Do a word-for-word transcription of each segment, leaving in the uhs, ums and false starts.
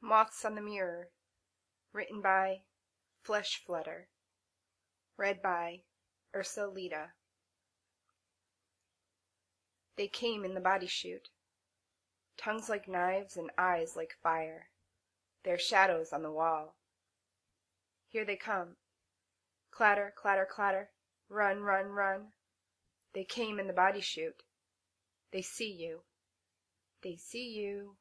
Moths on the Mirror, written by Flesh Flutter, read by Ursa Lita. They came in the body chute, tongues like knives and eyes like fire, their shadows on the wall. Here they come. Clatter, clatter, clatter, run, run, run. They came in the body chute. They see you. They see you.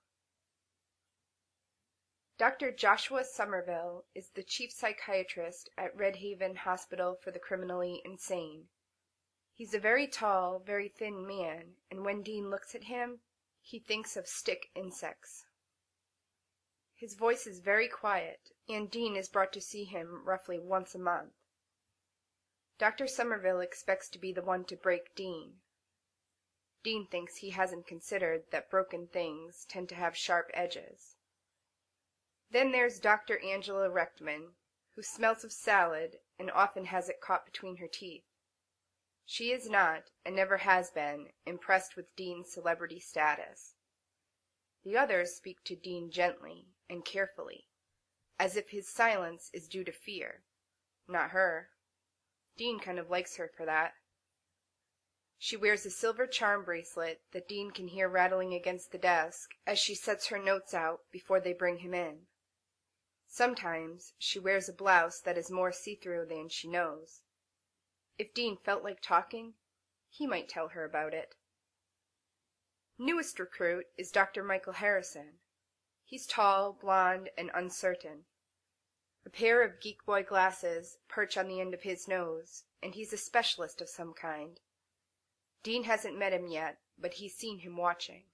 Doctor Joshua Somerville is the chief psychiatrist at Red Haven Hospital for the Criminally Insane. He's a very tall, very thin man, and when Dean looks at him, he thinks of stick insects. His voice is very quiet, and Dean is brought to see him roughly once a month. Doctor Somerville expects to be the one to break Dean. Dean thinks he hasn't considered that broken things tend to have sharp edges. Then there's Doctor Angela Rechtman, who smells of salad and often has it caught between her teeth. She is not, and never has been, impressed with Dean's celebrity status. The others speak to Dean gently and carefully, as if his silence is due to fear. Not her. Dean kind of likes her for that. She wears a silver charm bracelet that Dean can hear rattling against the desk as she sets her notes out before they bring him in. Sometimes she wears a blouse that is more see-through than she knows. If Dean felt like talking, he might tell her about it. Newest recruit is Doctor Michael Harrison. He's tall, blond, and uncertain. A pair of geek boy glasses perch on the end of his nose, and he's a specialist of some kind. Dean hasn't met him yet, but he's seen him watching.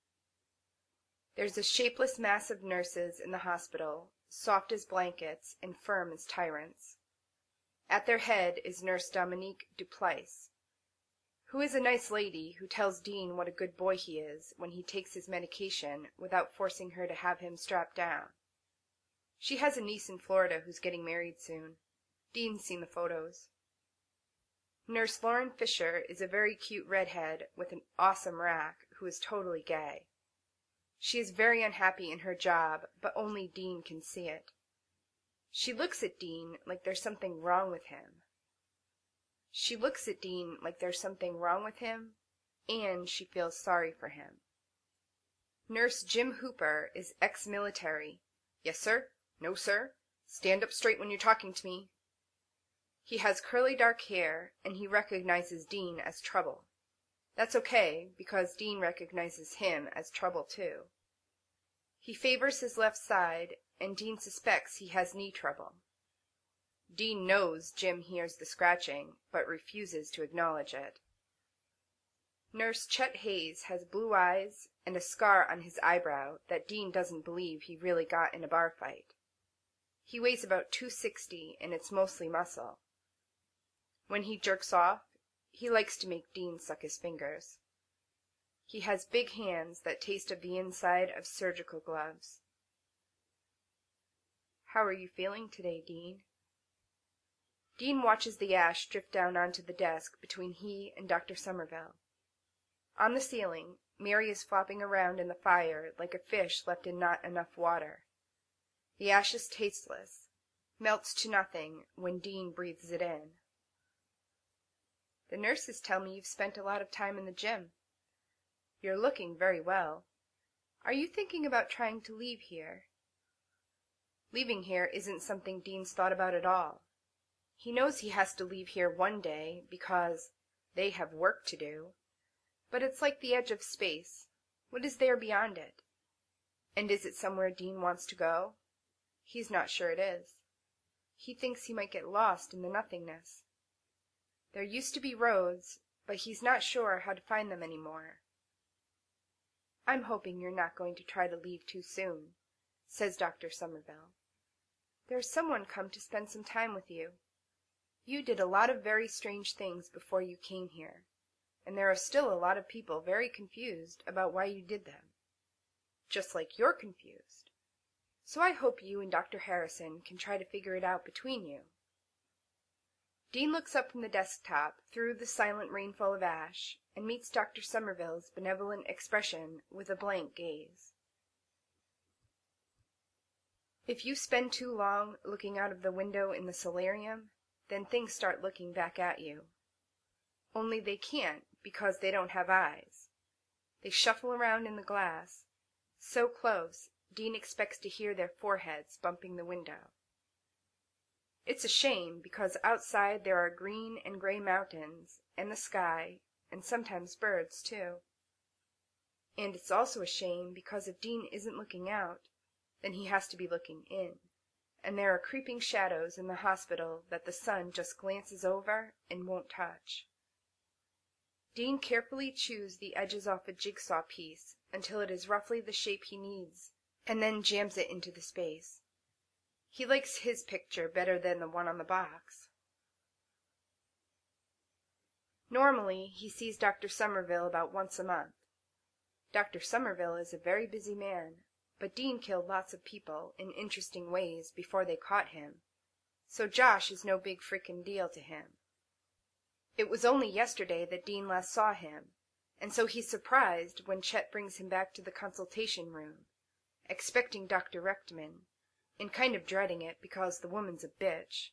There's a shapeless mass of nurses in the hospital, soft as blankets and firm as tyrants. At their head is Nurse Dominique Duplace, who is a nice lady who tells Dean what a good boy he is when he takes his medication without forcing her to have him strapped down. She has a niece in Florida who's getting married soon. Dean's seen the photos. Nurse Lauren Fisher is a very cute redhead with an awesome rack who is totally gay. She is very unhappy in her job, but only Dean can see it. She looks at Dean like there's something wrong with him. She looks at Dean like there's something wrong with him, and she feels sorry for him. Nurse Jim Hooper is ex-military. Yes, sir. No, sir. Stand up straight when you're talking to me. He has curly dark hair, and he recognizes Dean as trouble. That's okay, because Dean recognizes him as trouble too. He favors his left side, and Dean suspects he has knee trouble. Dean knows Jim hears the scratching, but refuses to acknowledge it. Nurse Chet Hayes has blue eyes and a scar on his eyebrow that Dean doesn't believe he really got in a bar fight. He weighs about two sixty, and it's mostly muscle. When he jerks off, he likes to make Dean suck his fingers. He has big hands that taste of the inside of surgical gloves. How are you feeling today, Dean? Dean watches the ash drift down onto the desk between he and Doctor Somerville. On the ceiling, Mary is flopping around in the fire like a fish left in not enough water. The ash is tasteless, melts to nothing when Dean breathes it in. The nurses tell me you've spent a lot of time in the gym. You're looking very well. Are you thinking about trying to leave here? Leaving here isn't something Dean's thought about at all. He knows he has to leave here one day because they have work to do. But it's like the edge of space. What is there beyond it? And is it somewhere Dean wants to go? He's not sure it is. He thinks he might get lost in the nothingness. There used to be roads, but he's not sure how to find them anymore. I'm hoping you're not going to try to leave too soon, says Doctor Somerville. There's someone come to spend some time with you. You did a lot of very strange things before you came here, and there are still a lot of people very confused about why you did them. Just like you're confused. So I hope you and Doctor Harrison can try to figure it out between you. Dean looks up from the desktop through the silent rainfall of ash and meets Doctor Somerville's benevolent expression with a blank gaze. If you spend too long looking out of the window in the solarium, then things start looking back at you. Only they can't, because they don't have eyes. They shuffle around in the glass, so close, Dean expects to hear their foreheads bumping the window. It's a shame, because outside there are green and gray mountains, and the sky, and sometimes birds, too. And it's also a shame, because if Dean isn't looking out, then he has to be looking in, and there are creeping shadows in the hospital that the sun just glances over and won't touch. Dean carefully chews the edges off a jigsaw piece until it is roughly the shape he needs, and then jams it into the space. He likes his picture better than the one on the box. Normally, he sees Doctor Somerville about once a month. Doctor Somerville is a very busy man, but Dean killed lots of people in interesting ways before they caught him, so Josh is no big frickin' deal to him. It was only yesterday that Dean last saw him, and so he's surprised when Chet brings him back to the consultation room, expecting Doctor Rechtman, and kind of dreading it because the woman's a bitch.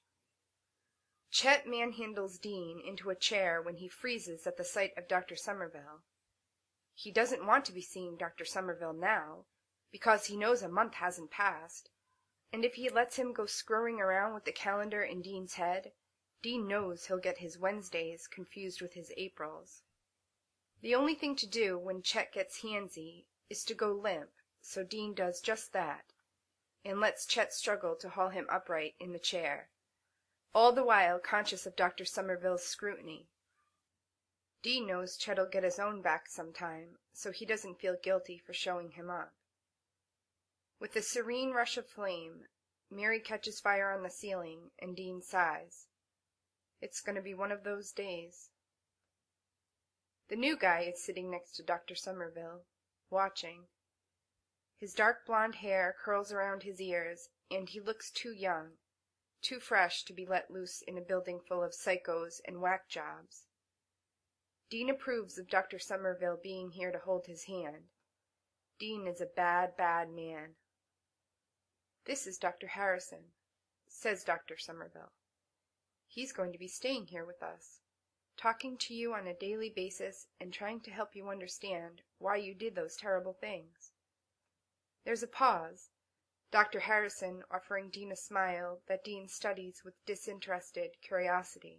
Chet manhandles Dean into a chair when he freezes at the sight of Doctor Somerville. He doesn't want to be seeing Doctor Somerville now, because he knows a month hasn't passed, and if he lets him go screwing around with the calendar in Dean's head, Dean knows he'll get his Wednesdays confused with his Aprils. The only thing to do when Chet gets handsy is to go limp, so Dean does just that, and lets Chet struggle to haul him upright in the chair, all the while conscious of Doctor Somerville's scrutiny. Dean knows Chet'll get his own back sometime, so he doesn't feel guilty for showing him up. With a serene rush of flame, Mary catches fire on the ceiling, and Dean sighs. It's going to be one of those days. The new guy is sitting next to Doctor Somerville, watching. His dark blonde hair curls around his ears, and he looks too young, too fresh to be let loose in a building full of psychos and whack jobs. Dean approves of Doctor Somerville being here to hold his hand. Dean is a bad, bad man. "This is Doctor Harrison," says Doctor Somerville. "He's going to be staying here with us, talking to you on a daily basis and trying to help you understand why you did those terrible things." There's a pause, Doctor Harrison offering Dean a smile that Dean studies with disinterested curiosity.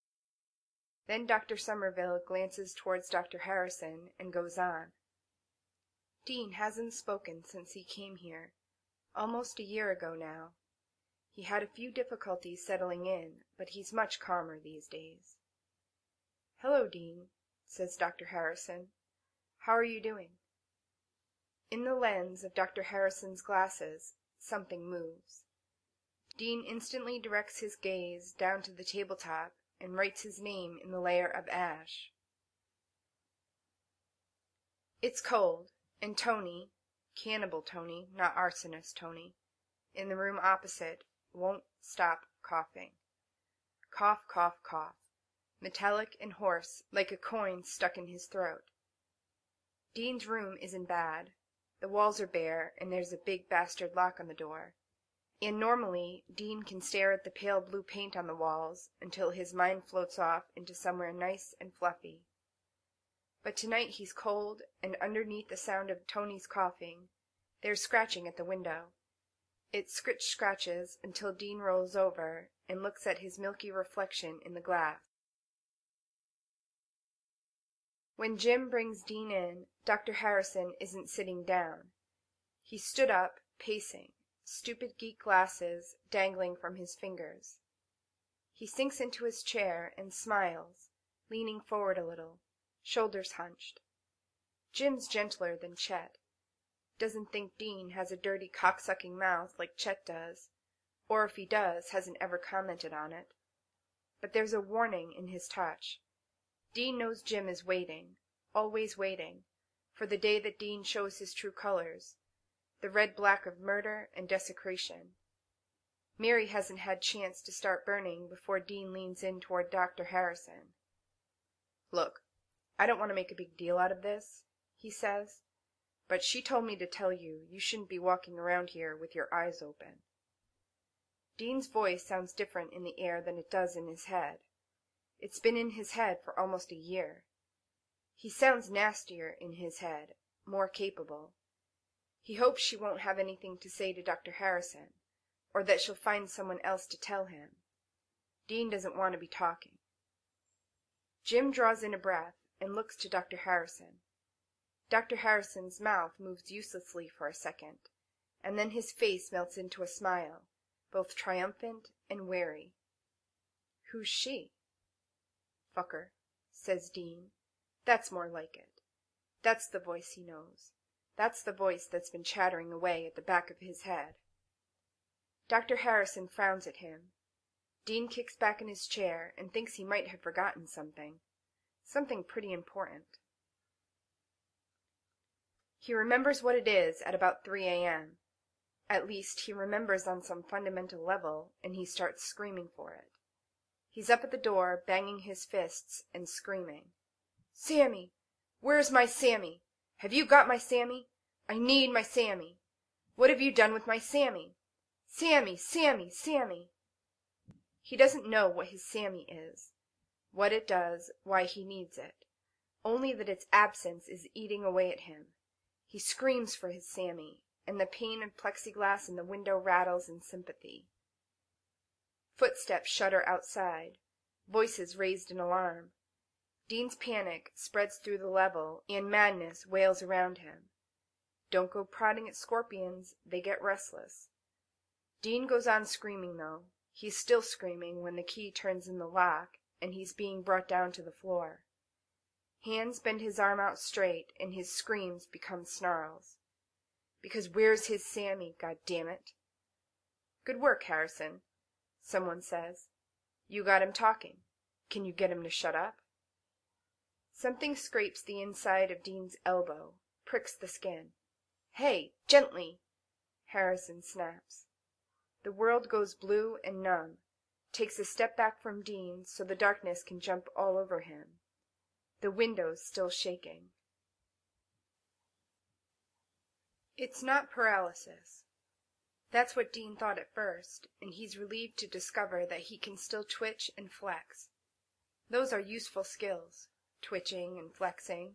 Then Doctor Somerville glances towards Doctor Harrison and goes on. "Dean hasn't spoken since he came here, almost a year ago now. He had a few difficulties settling in, but he's much calmer these days." "Hello, Dean," says Doctor Harrison. "How are you doing?" In the lens of Doctor Harrison's glasses, something moves. Dean instantly directs his gaze down to the tabletop and writes his name in the layer of ash. It's cold, and Tony, Cannibal Tony, not Arsonist Tony, in the room opposite, won't stop coughing. Cough, cough, cough, metallic and hoarse like a coin stuck in his throat. Dean's room isn't bad. The walls are bare, and there's a big bastard lock on the door. And normally, Dean can stare at the pale blue paint on the walls until his mind floats off into somewhere nice and fluffy. But tonight he's cold, and underneath the sound of Tony's coughing, there's scratching at the window. It scritch-scratches until Dean rolls over and looks at his milky reflection in the glass. When Jim brings Dean in, Doctor Harrison isn't sitting down. He stood up, pacing, stupid geek glasses dangling from his fingers. He sinks into his chair and smiles, leaning forward a little, shoulders hunched. Jim's gentler than Chet. Doesn't think Dean has a dirty cocksucking mouth like Chet does, or if he does, hasn't ever commented on it. But there's a warning in his touch. Dean knows Jim is waiting, always waiting, for the day that Dean shows his true colors, the red-black of murder and desecration. Mary hasn't had chance to start burning before Dean leans in toward Doctor Harrison. "Look, I don't want to make a big deal out of this," he says, but she told me to tell you you shouldn't be walking around here with your eyes open." Dean's voice sounds different in the air than it does in his head. It's been in his head for almost a year. He sounds nastier in his head, more capable. He hopes she won't have anything to say to Doctor Harrison, or that she'll find someone else to tell him. Dean doesn't want to be talking. Jim draws in a breath and looks to Doctor Harrison. Doctor Harrison's mouth moves uselessly for a second, and then his face melts into a smile, both triumphant and wary. "Who's she?" "Fucker," says Dean. "That's more like it. That's the voice he knows. That's the voice that's been chattering away at the back of his head." Doctor Harrison frowns at him. Dean kicks back in his chair and thinks he might have forgotten something. Something pretty important. He remembers what it is at about three a m At least, he remembers on some fundamental level, and he starts screaming for it. He's up at the door, banging his fists and screaming. "Sammy! Where's my Sammy? Have you got my Sammy? I need my Sammy! What have you done with my Sammy? Sammy! Sammy! Sammy!" He doesn't know what his Sammy is, what it does, why he needs it, only that its absence is eating away at him. He screams for his Sammy, and the pane of plexiglass in the window rattles in sympathy. Footsteps shudder outside, voices raised in alarm. Dean's panic spreads through the level, and madness wails around him. Don't go prodding at scorpions, they get restless. Dean goes on screaming, though. He's still screaming when the key turns in the lock, and he's being brought down to the floor. Hands bend his arm out straight, and his screams become snarls. Because where's his Sammy, goddammit? "Good work, Harrison," someone says. "You got him talking. Can you get him to shut up?" Something scrapes the inside of Dean's elbow, pricks the skin. "Hey, gently!" Harrison snaps. The world goes blue and numb, takes a step back from Dean so the darkness can jump all over him. The window's still shaking. It's not paralysis. That's what Dean thought at first, and he's relieved to discover that he can still twitch and flex. Those are useful skills, twitching and flexing.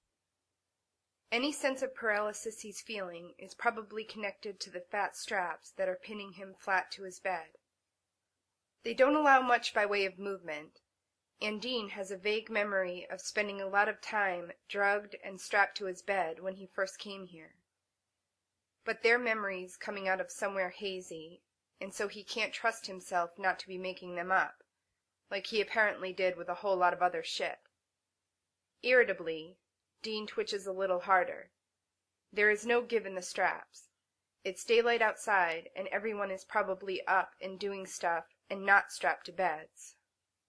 Any sense of paralysis he's feeling is probably connected to the fat straps that are pinning him flat to his bed. They don't allow much by way of movement, and Dean has a vague memory of spending a lot of time drugged and strapped to his bed when he first came here. But they're memories coming out of somewhere hazy, and so he can't trust himself not to be making them up, like he apparently did with a whole lot of other shit. Irritably, Dean twitches a little harder. There is no give in the straps. It's daylight outside, and everyone is probably up and doing stuff and not strapped to beds.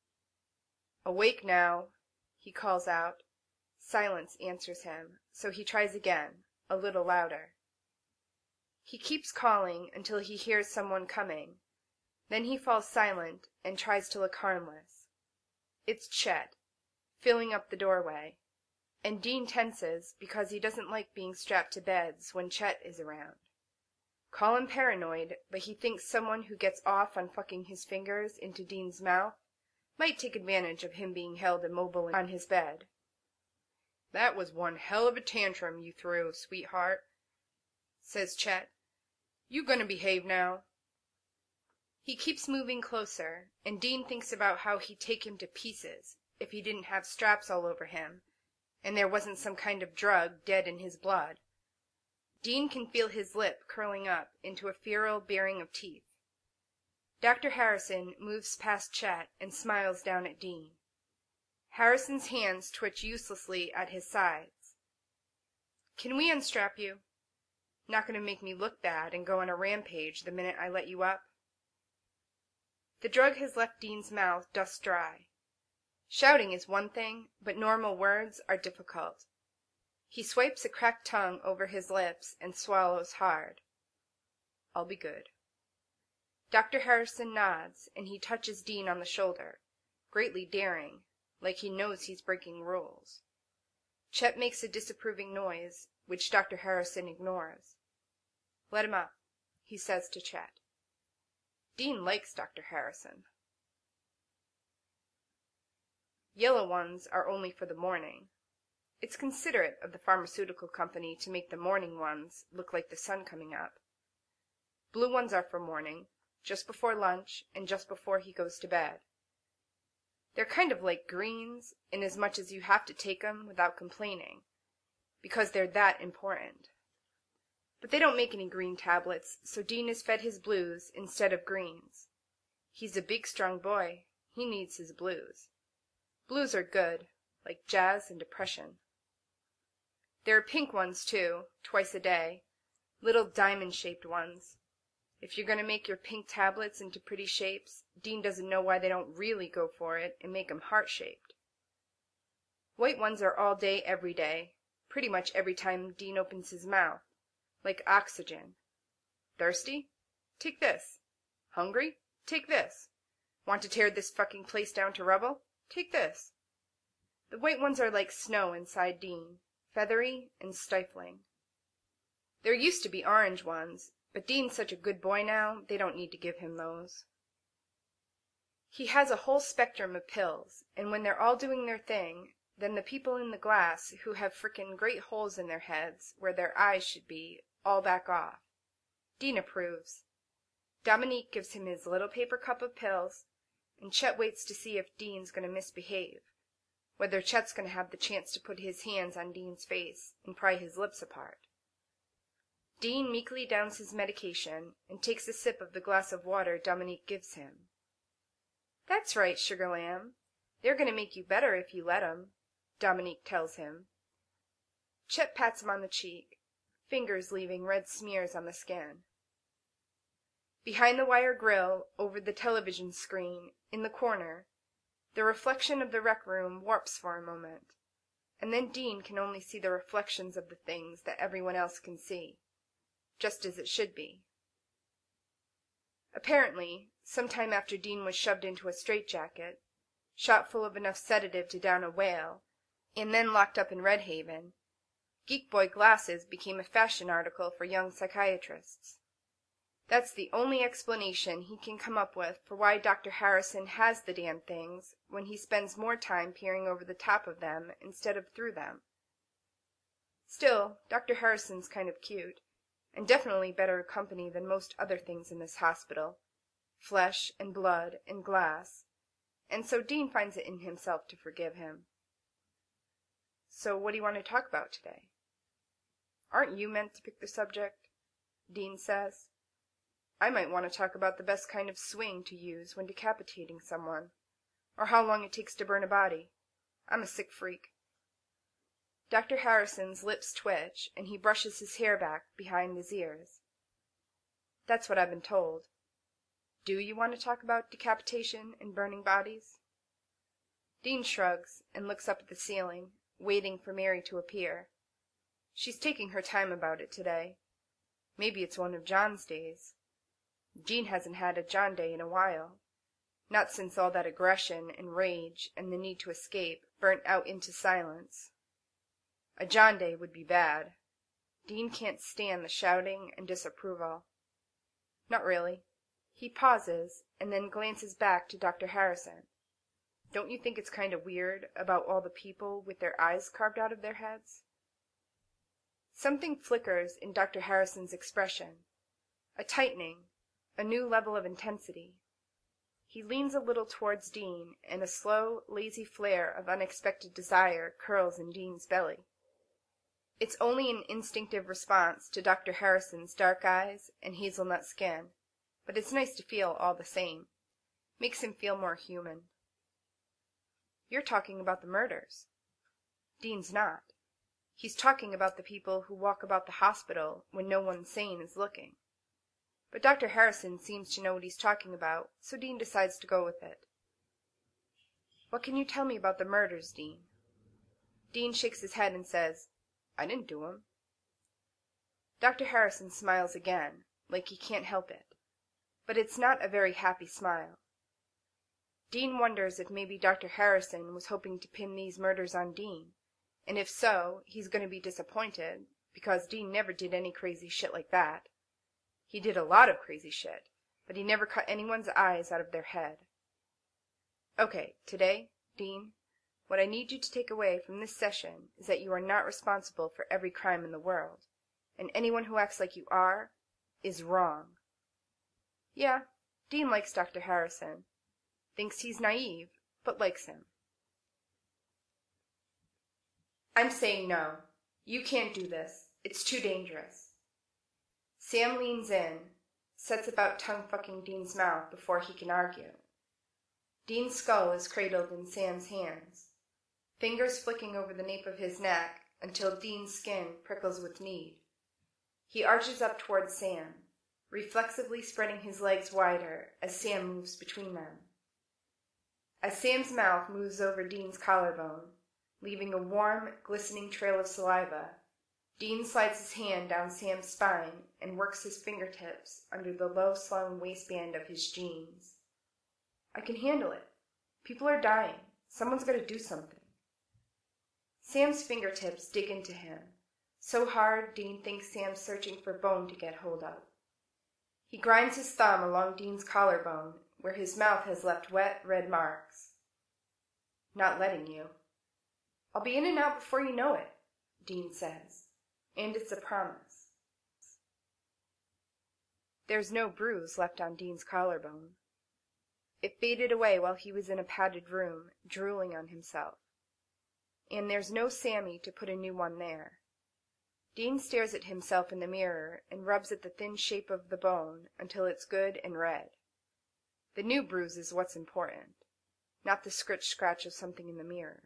"Awake now," he calls out. Silence answers him, so he tries again, a little louder. He keeps calling until he hears someone coming. Then he falls silent and tries to look harmless. It's Chet, filling up the doorway, and Dean tenses because he doesn't like being strapped to beds when Chet is around. Call him paranoid, but he thinks someone who gets off on fucking his fingers into Dean's mouth might take advantage of him being held immobile on his bed. "That was one hell of a tantrum you threw, sweetheart," says Chet. "You gonna behave now?" He keeps moving closer, and Dean thinks about how he'd take him to pieces if he didn't have straps all over him, and there wasn't some kind of drug dead in his blood. Dean can feel his lip curling up into a feral baring of teeth. Doctor Harrison moves past Chet and smiles down at Dean. Harrison's hands twitch uselessly at his sides. "Can we unstrap you? Not going to make me look bad and go on a rampage the minute I let you up?" The drug has left Dean's mouth dust dry. Shouting is one thing, but normal words are difficult. He swipes a cracked tongue over his lips and swallows hard. "I'll be good." Doctor Harrison nods, and he touches Dean on the shoulder, greatly daring, like he knows he's breaking rules. Chet makes a disapproving noise, which Doctor Harrison ignores. "Let him up," he says to Chet. Dean likes Doctor Harrison. Yellow ones are only for the morning. It's considerate of the pharmaceutical company to make the morning ones look like the sun coming up. Blue ones are for morning, just before lunch and just before he goes to bed. They're kind of like greens, inasmuch as you have to take 'em without complaining, because they're that important. But they don't make any green tablets, so Dean is fed his blues instead of greens. He's a big, strong boy. He needs his blues. Blues are good, like jazz and depression. There are pink ones, too, twice a day, little diamond-shaped ones. If you're going to make your pink tablets into pretty shapes, Dean doesn't know why they don't really go for it and make 'em heart-shaped. White ones are all day, every day, pretty much every time Dean opens his mouth, like oxygen. Thirsty? Take this. Hungry? Take this. Want to tear this fucking place down to rubble? Take this. The white ones are like snow inside Dean, feathery and stifling. There used to be orange ones, but Dean's such a good boy now, they don't need to give him those. He has a whole spectrum of pills, and when they're all doing their thing, then the people in the glass who have frickin' great holes in their heads where their eyes should be all back off. Dean approves. Dominique gives him his little paper cup of pills, and Chet waits to see if Dean's going to misbehave, whether Chet's going to have the chance to put his hands on Dean's face and pry his lips apart. Dean meekly downs his medication and takes a sip of the glass of water Dominique gives him. "That's right, Sugar Lamb. They're going to make you better if you let 'em," Dominique tells him. Chet pats him on the cheek, fingers leaving red smears on the skin. Behind the wire grill, over the television screen, in the corner, the reflection of the rec room warps for a moment, and then Dean can only see the reflections of the things that everyone else can see, just as it should be. Apparently, sometime after Dean was shoved into a straitjacket, shot full of enough sedative to down a whale, and then locked up in Red Haven, Geek Boy glasses became a fashion article for young psychiatrists. That's the only explanation he can come up with for why Doctor Harrison has the damn things when he spends more time peering over the top of them instead of through them. Still, Doctor Harrison's kind of cute, and definitely better company than most other things in this hospital, flesh and blood and glass, and so Dean finds it in himself to forgive him. "So what do you want to talk about today?" "Aren't you meant to pick the subject?" Dean says. "I might want to talk about the best kind of swing to use when decapitating someone, or how long it takes to burn a body. I'm a sick freak." Doctor Harrison's lips twitch, and he brushes his hair back behind his ears. "That's what I've been told. Do you want to talk about decapitation and burning bodies?" Dean shrugs and looks up at the ceiling, waiting for Mary to appear. She's taking her time about it today. Maybe it's one of John's days. Dean hasn't had a John day in a while, not since all that aggression and rage and the need to escape burnt out into silence. A John day would be bad. Dean can't stand the shouting and disapproval. Not really. He pauses and then glances back to Doctor Harrison. "Don't you think it's kind of weird about all the people with their eyes carved out of their heads?" Something flickers in Doctor Harrison's expression. A tightening, a new level of intensity. He leans a little towards Dean, and a slow, lazy flare of unexpected desire curls in Dean's belly. It's only an instinctive response to Doctor Harrison's dark eyes and hazelnut skin, but it's nice to feel all the same. Makes him feel more human. "You're talking about the murders." Dean's not. He's talking about the people who walk about the hospital when no one sane is looking. But Doctor Harrison seems to know what he's talking about, so Dean decides to go with it. "What can you tell me about the murders, Dean?" Dean shakes his head and says, "I didn't do 'em." Doctor Harrison smiles again, like he can't help it. But it's not a very happy smile. Dean wonders if maybe Doctor Harrison was hoping to pin these murders on Dean, and if so, he's going to be disappointed, because Dean never did any crazy shit like that. He did a lot of crazy shit, but he never cut anyone's eyes out of their head. Okay, today, Dean, what I need you to take away from this session is that you are not responsible for every crime in the world, and anyone who acts like you are is wrong. Yeah, Dean likes Doctor Harrison. Thinks he's naive, but likes him. I'm saying no. You can't do this. It's too dangerous. Sam leans in, sets about tongue-fucking Dean's mouth before he can argue. Dean's skull is cradled in Sam's hands, fingers flicking over the nape of his neck until Dean's skin prickles with need. He arches up towards Sam, reflexively spreading his legs wider as Sam moves between them. As Sam's mouth moves over Dean's collarbone, leaving a warm, glistening trail of saliva, Dean slides his hand down Sam's spine and works his fingertips under the low-slung waistband of his jeans. I can handle it. People are dying. Someone's got to do something. Sam's fingertips dig into him, so hard Dean thinks Sam's searching for bone to get hold of. He grinds his thumb along Dean's collarbone, where his mouth has left wet, red marks. Not letting you. I'll be in and out before you know it, Dean says, and it's a promise. There's no bruise left on Dean's collarbone. It faded away while he was in a padded room, drooling on himself. And there's no Sammy to put a new one there. Dean stares at himself in the mirror and rubs at the thin shape of the bone until it's good and red. The new bruise is what's important, not the scritch-scratch of something in the mirror.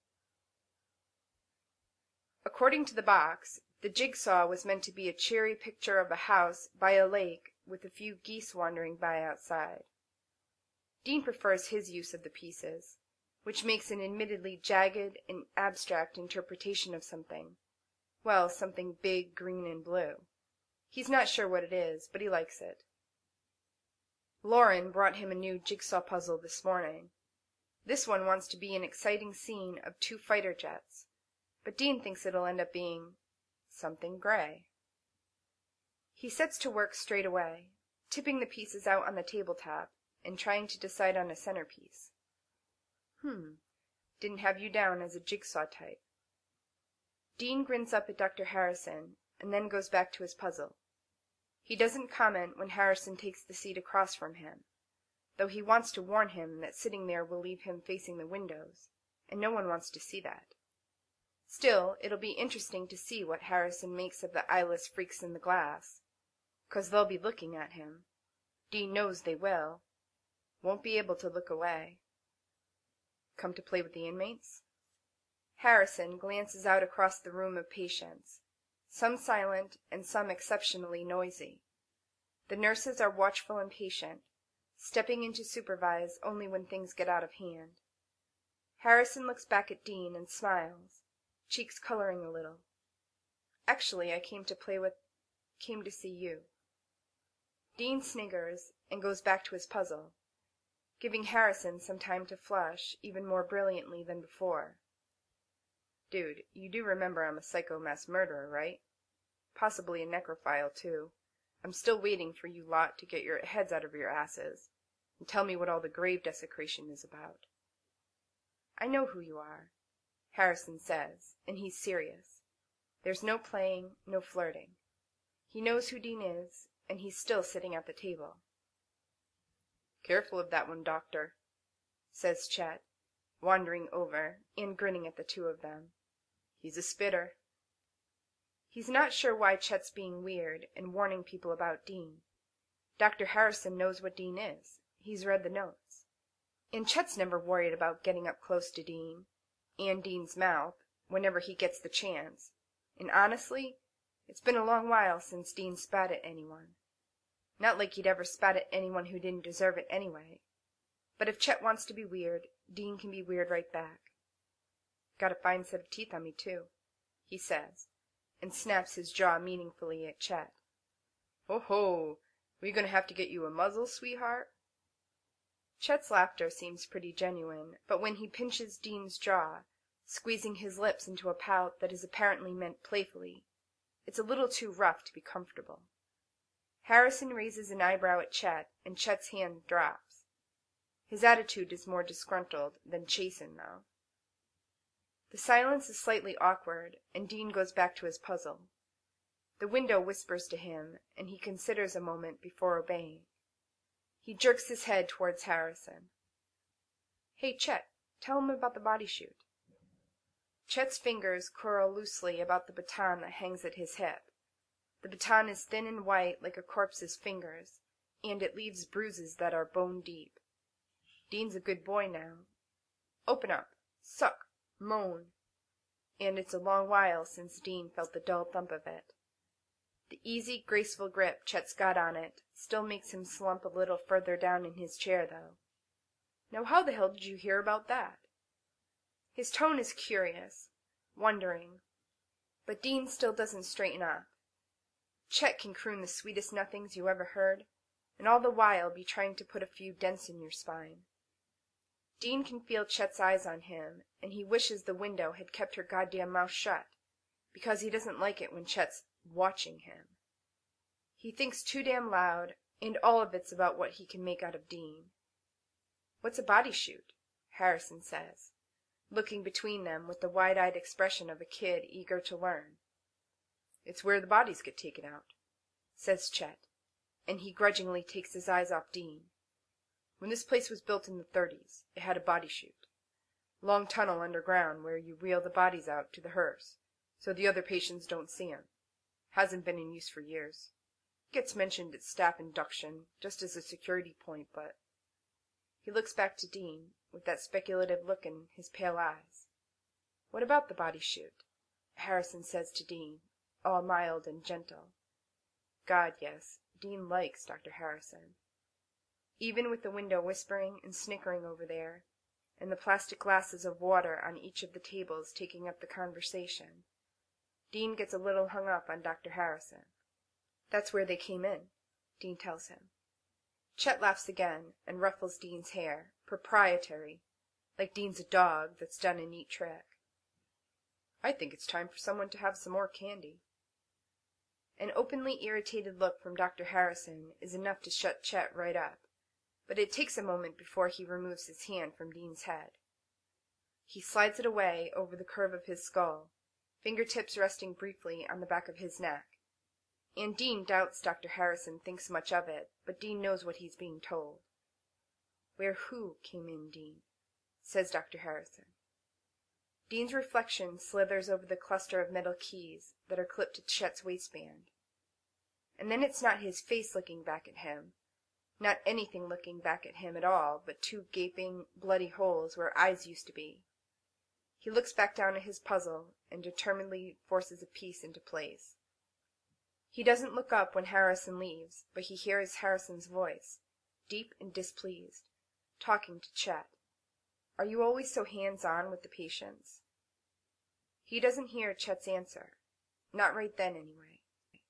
According to the box, the jigsaw was meant to be a cheery picture of a house by a lake with a few geese wandering by outside. Dean prefers his use of the pieces, which makes an admittedly jagged and abstract interpretation of something. Well, something big, green, and blue. He's not sure what it is, but he likes it. Lauren brought him a new jigsaw puzzle this morning. This one wants to be an exciting scene of two fighter jets, but Dean thinks it'll end up being something gray. He sets to work straight away, tipping the pieces out on the tabletop and trying to decide on a centerpiece. Hmm, didn't have you down as a jigsaw type. Dean grins up at Doctor Harrison and then goes back to his puzzle. He doesn't comment when Harrison takes the seat across from him, though he wants to warn him that sitting there will leave him facing the windows, and no one wants to see that. Still, it'll be interesting to see what Harrison makes of the eyeless freaks in the glass, 'cause they'll be looking at him. Dean knows they will. Won't be able to look away. Come to play with the inmates? Harrison glances out across the room of patients, some silent and some exceptionally noisy. The nurses are watchful and patient, stepping in to supervise only when things get out of hand. Harrison looks back at Dean and smiles, cheeks coloring a little. Actually, I came to play with, came to see you. Dean sniggers and goes back to his puzzle, giving Harrison some time to flush even more brilliantly than before. Dude, you do remember I'm a psycho mass murderer, right? Possibly a necrophile, too. I'm still waiting for you lot to get your heads out of your asses and tell me what all the grave desecration is about. I know who you are, Harrison says, and he's serious. There's no playing, no flirting. He knows who Dean is, and he's still sitting at the table. Careful of that one, Doctor, says Chet, wandering over and grinning at the two of them. He's a spitter. He's not sure why Chet's being weird and warning people about Dean. Doctor Harrison knows what Dean is. He's read the notes. And Chet's never worried about getting up close to Dean, and Dean's mouth, whenever he gets the chance. And honestly, it's been a long while since Dean spat at anyone. Not like he'd ever spat at anyone who didn't deserve it anyway. But if Chet wants to be weird, Dean can be weird right back. Got a fine set of teeth on me, too, he says, and snaps his jaw meaningfully at Chet. Oh-ho, we gonna have to get you a muzzle, sweetheart? Chet's laughter seems pretty genuine, but when he pinches Dean's jaw, squeezing his lips into a pout that is apparently meant playfully, It's a little too rough to be comfortable. Harrison raises an eyebrow at Chet, and Chet's hand drops. His attitude is more disgruntled than chastened, though. The silence is slightly awkward, and Dean goes back to his puzzle. The window whispers to him, and he considers a moment before obeying. He jerks his head towards Harrison. "Hey, Chet, tell him about the body chute." Chet's fingers curl loosely about the baton that hangs at his hip. The baton is thin and white like a corpse's fingers, and it leaves bruises that are bone deep. Dean's a good boy now. Open up, suck, moan. And it's a long while since Dean felt the dull thump of it. The easy, graceful grip Chet's got on it still makes him slump a little further down in his chair, though. "Now how the hell did you hear about that?" His tone is curious, wondering, but Dean still doesn't straighten up. Chet can croon the sweetest nothings you ever heard, and all the while be trying to put a few dents in your spine. Dean can feel Chet's eyes on him, and he wishes the window had kept her goddamn mouth shut, because he doesn't like it when Chet's watching him. He thinks too damn loud, and all of it's about what he can make out of Dean. "What's a body chute?" Harrison says, looking between them with the wide-eyed expression of a kid eager to learn. "It's where the bodies get taken out," says Chet, and he grudgingly takes his eyes off Dean. "When this place was built in the thirties, it had a body chute. Long tunnel underground where you reel the bodies out to the hearse, so the other patients don't see 'em. Hasn't been in use for years. Gets mentioned at staff induction, just as a security point, but—" He looks back to Dean, with that speculative look in his pale eyes. "What about the body chute?" Harrison says to Dean, all mild and gentle. God, yes, Dean likes Doctor Harrison. Even with the window whispering and snickering over there, and the plastic glasses of water on each of the tables taking up the conversation, Dean gets a little hung up on Doctor Harrison. "That's where they came in," Dean tells him. Chet laughs again and ruffles Dean's hair, proprietary, like Dean's a dog that's done a neat trick. "I think it's time for someone to have some more candy." An openly irritated look from Doctor Harrison is enough to shut Chet right up, but it takes a moment before he removes his hand from Dean's head. He slides it away over the curve of his skull, fingertips resting briefly on the back of his neck. And Dean doubts Doctor Harrison thinks much of it, but Dean knows what he's being told. "Where who came in, Dean?" says Doctor Harrison. Dean's reflection slithers over the cluster of metal keys that are clipped to Chet's waistband. And then it's not his face looking back at him, not anything looking back at him at all but two gaping, bloody holes where eyes used to be. He looks back down at his puzzle and determinedly forces a piece into place. He doesn't look up when Harrison leaves, but he hears Harrison's voice, deep and displeased, talking to Chet. "Are you always so hands-on with the patients?" He doesn't hear Chet's answer. Not right then, anyway.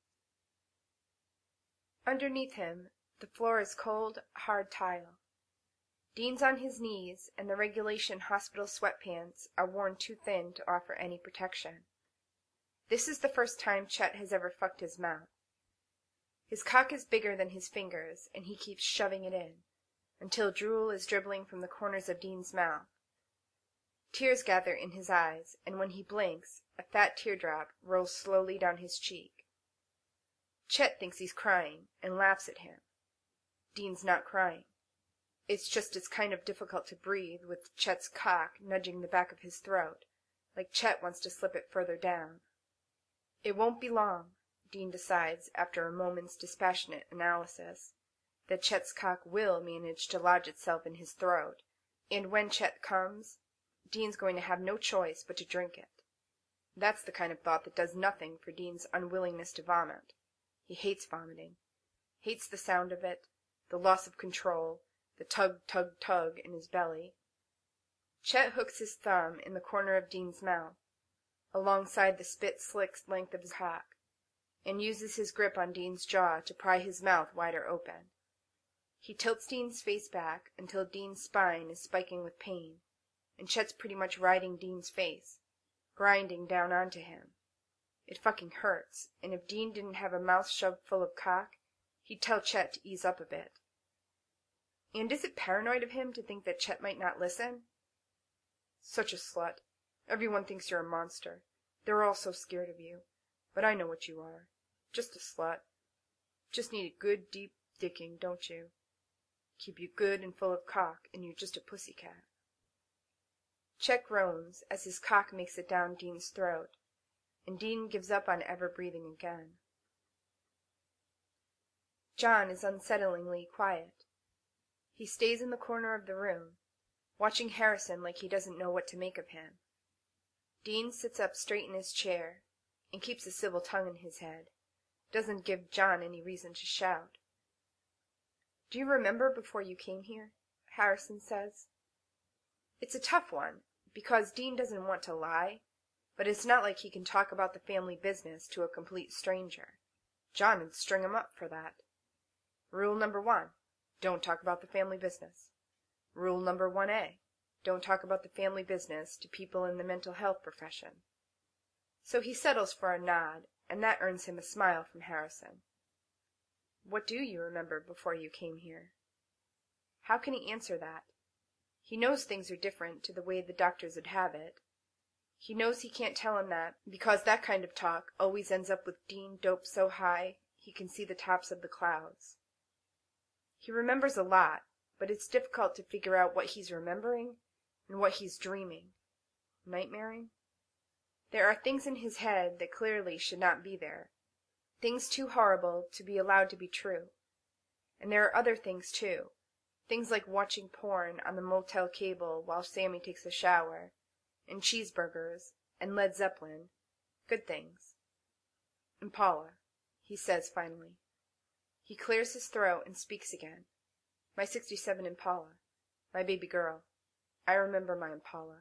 Underneath him, the floor is cold, hard tile. Dean's on his knees, and the regulation hospital sweatpants are worn too thin to offer any protection. This is the first time Chet has ever fucked his mouth. His cock is bigger than his fingers, and he keeps shoving it in, until drool is dribbling from the corners of Dean's mouth. Tears gather in his eyes, and when he blinks, a fat teardrop rolls slowly down his cheek. Chet thinks he's crying, and laughs at him. Dean's not crying. It's just it's kind of difficult to breathe with Chet's cock nudging the back of his throat, like Chet wants to slip it further down. It won't be long, Dean decides after a moment's dispassionate analysis, that Chet's cock will manage to lodge itself in his throat, and when Chet comes, Dean's going to have no choice but to drink it. That's the kind of thought that does nothing for Dean's unwillingness to vomit. He hates vomiting. Hates the sound of it, the loss of control, the tug, tug, tug in his belly. Chet hooks his thumb in the corner of Dean's mouth, alongside the spit-slick length of his cock, and uses his grip on Dean's jaw to pry his mouth wider open. He tilts Dean's face back until Dean's spine is spiking with pain, and Chet's pretty much riding Dean's face, grinding down onto him. It fucking hurts, and if Dean didn't have a mouth shoved full of cock, he'd tell Chet to ease up a bit. And is it paranoid of him to think that Chet might not listen? Such a slut. Everyone thinks you're a monster. They're all so scared of you. But I know what you are. Just a slut. Just need a good, deep dicking, don't you? Keep you good and full of cock, and you're just a pussycat. Chet groans as his cock makes it down Dean's throat, and Dean gives up on ever breathing again. John is unsettlingly quiet. He stays in the corner of the room, watching Harrison like he doesn't know what to make of him. Dean sits up straight in his chair and keeps a civil tongue in his head, doesn't give John any reason to shout. "Do you remember before you came here?" Harrison says. It's a tough one, because Dean doesn't want to lie, but it's not like he can talk about the family business to a complete stranger. John would string him up for that. Rule number one, don't talk about the family business. Rule number one A, don't talk about the family business to people in the mental health profession. So he settles for a nod, and that earns him a smile from Harrison. What do you remember before you came here? How can he answer that? He knows things are different to the way the doctors would have it. He knows he can't tell him that, because that kind of talk always ends up with Dean doped so high he can see the tops of the clouds. He remembers a lot, but it's difficult to figure out what he's remembering and what he's dreaming. Nightmaring? There are things in his head that clearly should not be there, things too horrible to be allowed to be true. And there are other things too. Things like watching porn on the motel cable while Sammy takes a shower, and cheeseburgers, and Led Zeppelin. Good things. Impala, he says finally. He clears his throat and speaks again. My sixty-seven Impala. My baby girl. I remember my Impala.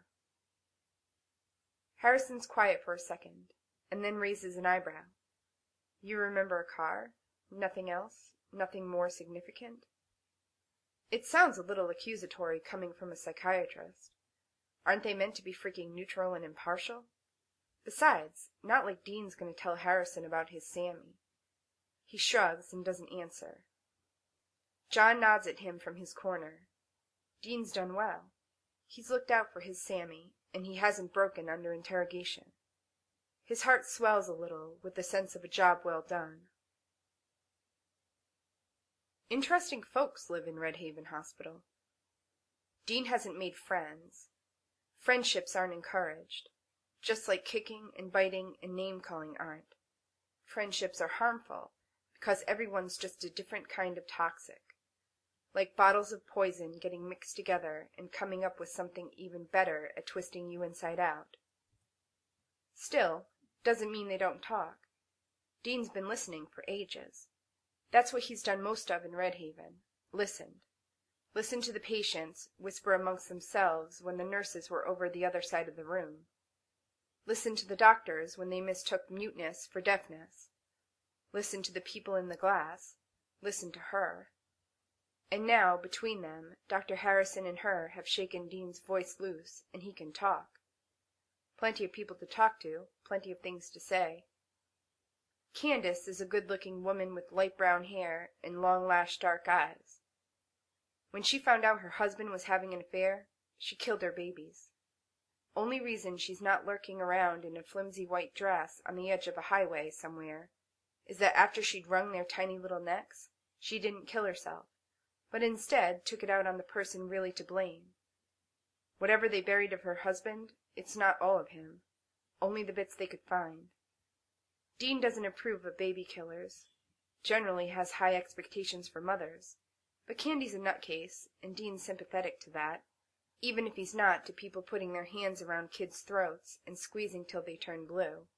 Harrison's quiet for a second, and then raises an eyebrow. You remember a car? Nothing else? Nothing more significant? It sounds a little accusatory coming from a psychiatrist. Aren't they meant to be freaking neutral and impartial? Besides, not like Dean's going to tell Harrison about his Sammy. He shrugs and doesn't answer. John nods at him from his corner. Dean's done well. He's looked out for his Sammy, and he hasn't broken under interrogation. His heart swells a little with the sense of a job well done. Interesting folks live in Red Haven Hospital. Dean hasn't made friends. Friendships aren't encouraged, just like kicking and biting and name-calling aren't. Friendships are harmful, because everyone's just a different kind of toxic, like bottles of poison getting mixed together and coming up with something even better at twisting you inside out. Still, doesn't mean they don't talk. Dean's been listening for ages. That's what he's done most of in Red Haven. Listened. Listened to the patients whisper amongst themselves when the nurses were over the other side of the room. Listened to the doctors when they mistook muteness for deafness. Listened to the people in the glass. Listened to her. And now, between them, Doctor Harrison and her have shaken Dean's voice loose, and he can talk. Plenty of people to talk to, plenty of things to say. Candace is a good-looking woman with light brown hair and long-lashed dark eyes. When she found out her husband was having an affair, she killed her babies. Only reason she's not lurking around in a flimsy white dress on the edge of a highway somewhere is that after she'd wrung their tiny little necks, she didn't kill herself, but instead took it out on the person really to blame. Whatever they buried of her husband, it's not all of him, only the bits they could find. Dean doesn't approve of baby killers, generally has high expectations for mothers, but Candy's a nutcase, and Dean's sympathetic to that, even if he's not to people putting their hands around kids' throats and squeezing till they turn blue.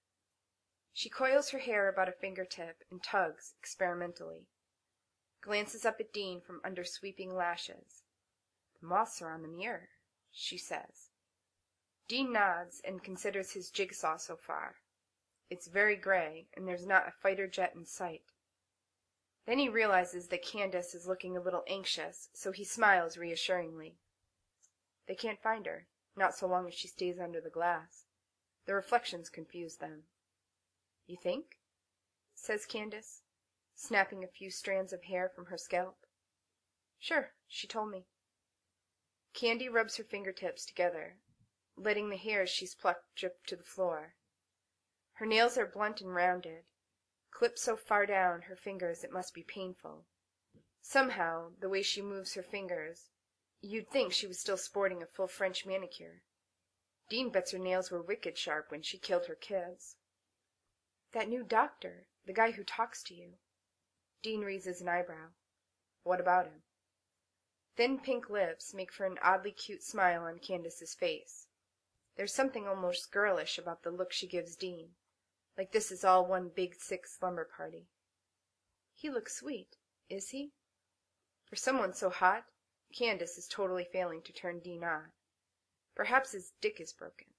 She coils her hair about a fingertip and tugs experimentally, glances up at Dean from under sweeping lashes. The moths are on the mirror, she says. Dean nods and considers his jigsaw so far. It's very gray, and there's not a fighter jet in sight. Then he realizes that Candace is looking a little anxious, so he smiles reassuringly. They can't find her, not so long as she stays under the glass. The reflections confuse them. You think? Says Candace, snapping a few strands of hair from her scalp. Sure, she told me. Candy rubs her fingertips together, letting the hairs she's plucked drip to the floor. Her nails are blunt and rounded, clipped so far down her fingers it must be painful. Somehow, the way she moves her fingers, you'd think she was still sporting a full French manicure. Dean bets her nails were wicked sharp when she killed her kids. That new doctor, the guy who talks to you. Dean raises an eyebrow. What about him? Thin pink lips make for an oddly cute smile on Candace's face. There's something almost girlish about the look she gives Dean, like this is all one big sick slumber party. He looks sweet, is he? For someone so hot, Candace is totally failing to turn Dean on. Perhaps his dick is broken.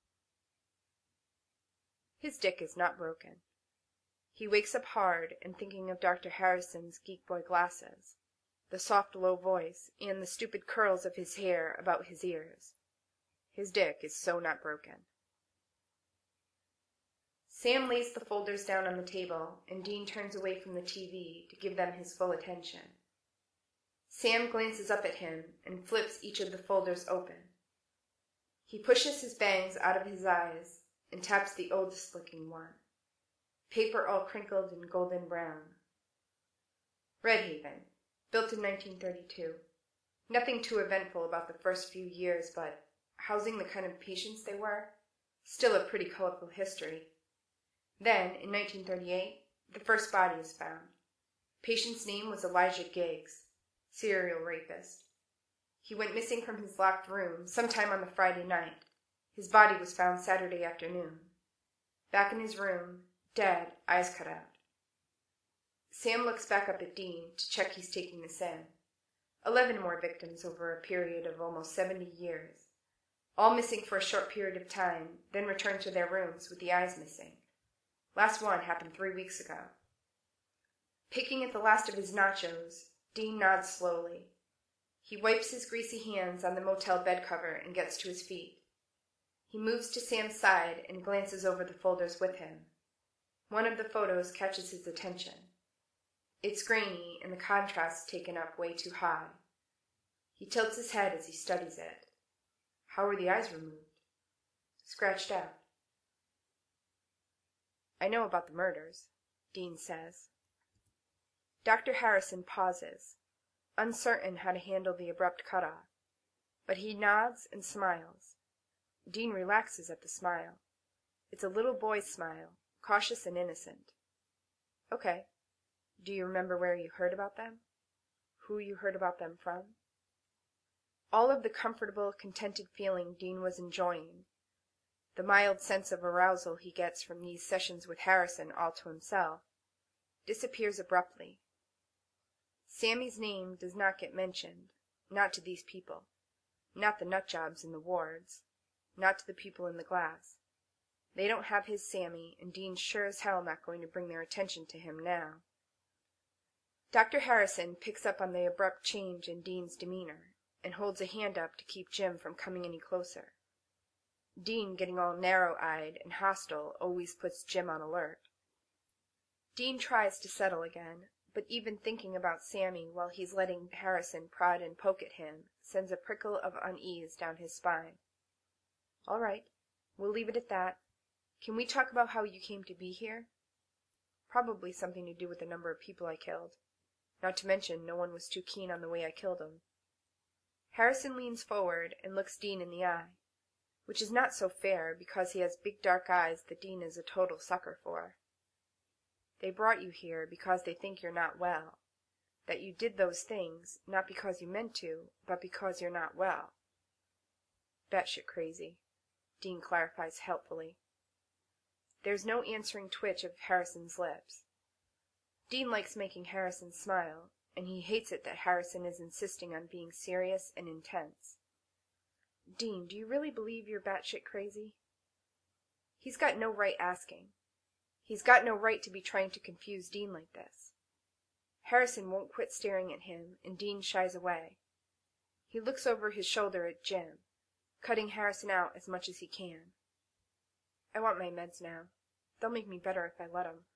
His dick is not broken. He wakes up hard and thinking of Doctor Harrison's geek boy glasses, the soft low voice, and the stupid curls of his hair about his ears. His dick is so not broken. Sam lays the folders down on the table, and Dean turns away from the T V to give them his full attention. Sam glances up at him and flips each of the folders open. He pushes his bangs out of his eyes and taps the oldest-looking one, paper all crinkled and golden brown. Red Haven, built in nineteen thirty-two. Nothing too eventful about the first few years, but housing the kind of patients they were, still a pretty colorful history. Then, in nineteen thirty-eight, the first body is found. Patient's name was Elijah Giggs, serial rapist. He went missing from his locked room sometime on the Friday night. His body was found Saturday afternoon. Back in his room, dead, eyes cut out. Sam looks back up at Dean to check he's taking this in. Eleven more victims over a period of almost seventy years, all missing for a short period of time, then returned to their rooms with the eyes missing. Last one happened three weeks ago. Picking at the last of his nachos, Dean nods slowly. He wipes his greasy hands on the motel bed cover and gets to his feet. He moves to Sam's side and glances over the folders with him. One of the photos catches his attention. It's grainy and the contrast taken up way too high. He tilts his head as he studies it. How were the eyes removed? Scratched out. I know about the murders, Dean says. Doctor Harrison pauses, uncertain how to handle the abrupt cutoff, but he nods and smiles. Dean relaxes at the smile. It's a little boy's smile, cautious and innocent. Okay. Do you remember where you heard about them? Who you heard about them from? All of the comfortable, contented feeling Dean was enjoying, the mild sense of arousal he gets from these sessions with Harrison all to himself, disappears abruptly. Sammy's name does not get mentioned, not to these people, not the nutjobs in the wards, not to the people in the glass. They don't have his Sammy, and Dean's sure as hell not going to bring their attention to him now. Doctor Harrison picks up on the abrupt change in Dean's demeanor, and holds a hand up to keep Jim from coming any closer. Dean getting all narrow-eyed and hostile always puts Jim on alert. Dean tries to settle again, but even thinking about Sammy while he's letting Harrison prod and poke at him sends a prickle of unease down his spine. All right, we'll leave it at that. Can we talk about how you came to be here? Probably something to do with the number of people I killed. Not to mention no one was too keen on the way I killed them. Harrison leans forward and looks Dean in the eye, which is not so fair because he has big dark eyes that Dean is a total sucker for. They brought you here because they think you're not well, that you did those things not because you meant to, but because you're not well. Batshit crazy, Dean clarifies helpfully. There's no answering twitch of Harrison's lips. Dean likes making Harrison smile, and he hates it that Harrison is insisting on being serious and intense. Dean, do you really believe you're batshit crazy? He's got no right asking. He's got no right to be trying to confuse Dean like this. Harrison won't quit staring at him, and Dean shies away. He looks over his shoulder at Jim, cutting Harrison out as much as he can. I want my meds now, They'll make me better if I let 'em."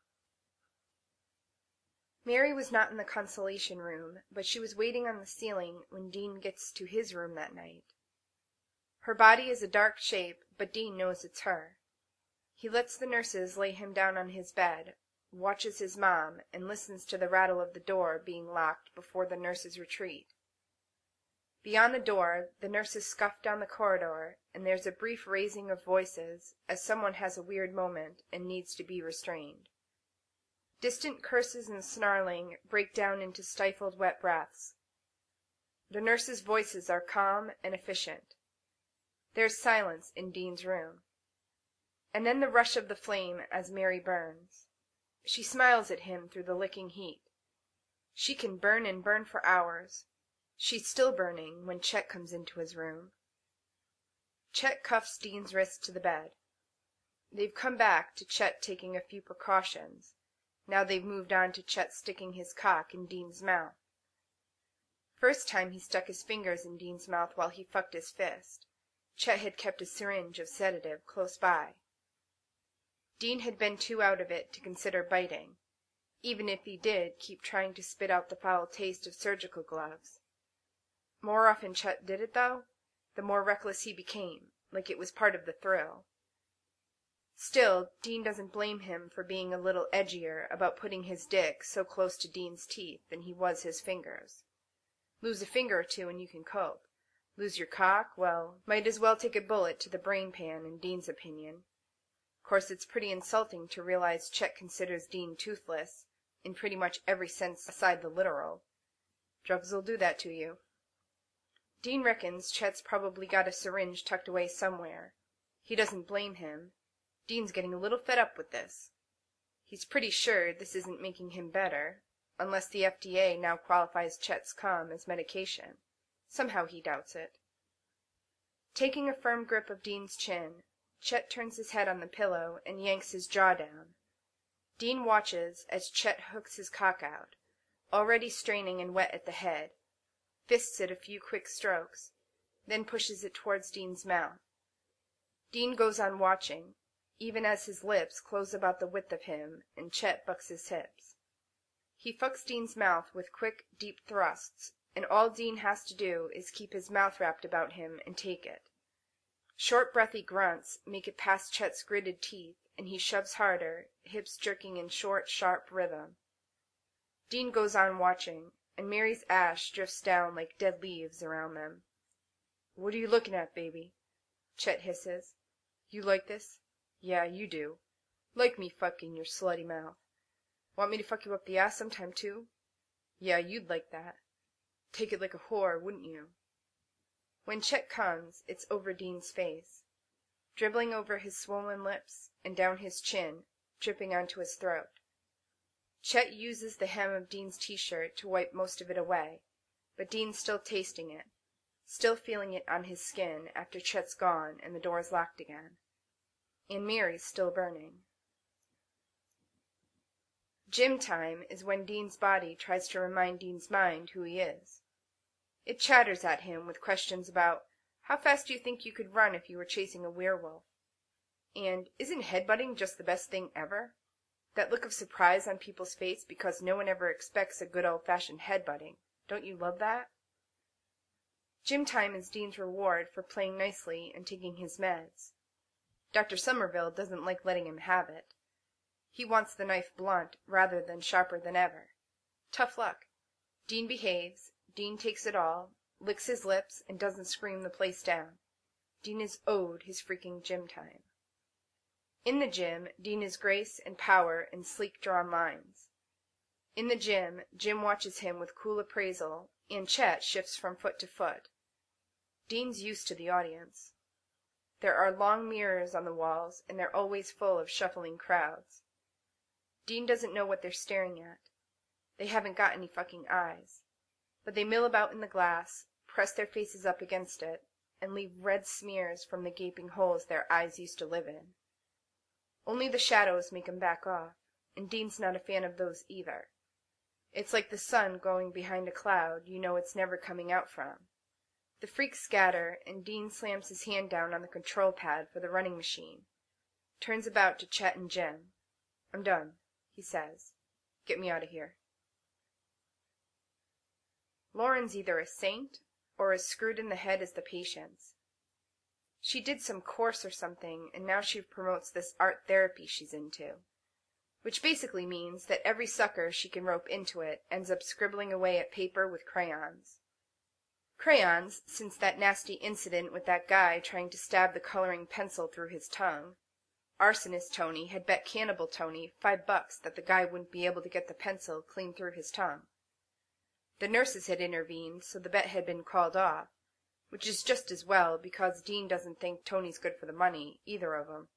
Mary was not in the consolation room, but she was waiting on the ceiling when Dean gets to his room that night. Her body is a dark shape, but Dean knows it's her. He lets the nurses lay him down on his bed, watches his mom, and listens to the rattle of the door being locked before the nurses retreat. Beyond the door, the nurses scuff down the corridor, and there's a brief raising of voices as someone has a weird moment and needs to be restrained. Distant curses and snarling break down into stifled wet breaths. The nurses' voices are calm and efficient. There's silence in Dean's room. And then the rush of the flame as Mary burns. She smiles at him through the licking heat. She can burn and burn for hours. She's still burning when Chet comes into his room. Chet cuffs Dean's wrist to the bed. They've come back to Chet taking a few precautions. Now they've moved on to Chet sticking his cock in Dean's mouth. First time he stuck his fingers in Dean's mouth while he fucked his fist. Chet had kept a syringe of sedative close by. Dean had been too out of it to consider biting, even if he did keep trying to spit out the foul taste of surgical gloves. More often Chet did it, though, the more reckless he became, like it was part of the thrill. Still, Dean doesn't blame him for being a little edgier about putting his dick so close to Dean's teeth than he was his fingers. Lose a finger or two and you can cope. Lose your cock, well, might as well take a bullet to the brain pan, in Dean's opinion. Of course, it's pretty insulting to realize Chet considers Dean toothless, in pretty much every sense aside the literal. Drugs'll do that to you. Dean reckons Chet's probably got a syringe tucked away somewhere. He doesn't blame him. Dean's getting a little fed up with this. He's pretty sure this isn't making him better, unless the F D A now qualifies Chet's cum as medication. Somehow he doubts it. Taking a firm grip of Dean's chin, Chet turns his head on the pillow and yanks his jaw down. Dean watches as Chet hooks his cock out, already straining and wet at the head, fists it a few quick strokes, then pushes it towards Dean's mouth. Dean goes on watching, even as his lips close about the width of him and Chet bucks his hips. He fucks Dean's mouth with quick, deep thrusts, and all Dean has to do is keep his mouth wrapped about him and take it. Short, breathy grunts make it past Chet's gritted teeth, and he shoves harder, hips jerking in short, sharp rhythm. Dean goes on watching, and Mary's ash drifts down like dead leaves around them. "What are you looking at, baby?" Chet hisses. "You like this? Yeah, you do. Like me fucking your slutty mouth. Want me to fuck you up the ass sometime, too? Yeah, you'd like that. Take it like a whore, wouldn't you?" When Chet comes, it's over Dean's face, dribbling over his swollen lips and down his chin, dripping onto his throat. Chet uses the hem of Dean's t-shirt to wipe most of it away, but Dean's still tasting it, still feeling it on his skin after Chet's gone and the door's locked again. And Mary's still burning. Gym time is when Dean's body tries to remind Dean's mind who he is. It chatters at him with questions about, how fast do you think you could run if you were chasing a werewolf? And isn't headbutting just the best thing ever? That look of surprise on people's face because no one ever expects a good old-fashioned headbutting. Don't you love that? Gym time is Dean's reward for playing nicely and taking his meds. Doctor Somerville doesn't like letting him have it. He wants the knife blunt rather than sharper than ever. Tough luck. Dean behaves, Dean takes it all, licks his lips, and doesn't scream the place down. Dean is owed his freaking gym time. In the gym, Dean is grace and power and sleek drawn lines. In the gym, Jim watches him with cool appraisal, and Chet shifts from foot to foot. Dean's used to the audience. There are long mirrors on the walls, and they're always full of shuffling crowds. Dean doesn't know what they're staring at. They haven't got any fucking eyes. But they mill about in the glass, press their faces up against it, and leave red smears from the gaping holes their eyes used to live in. Only the shadows make 'em back off, and Dean's not a fan of those either. It's like the sun going behind a cloud you know it's never coming out from. The freaks scatter, and Dean slams his hand down on the control pad for the running machine. turns about to Chet and Jim. "I'm done," he says. "Get me out of here." Lauren's either a saint or as screwed in the head as the patients. She did some course or something, and now she promotes this art therapy she's into, which basically means that every sucker she can rope into it ends up scribbling away at paper with crayons. Crayons, since that nasty incident with that guy trying to stab the coloring pencil through his tongue. Arsonist Tony had bet Cannibal Tony five bucks that the guy wouldn't be able to get the pencil clean through his tongue. The nurses had intervened, so the bet had been called off, which is just as well because Dean doesn't think Tony's good for the money, either of 'em.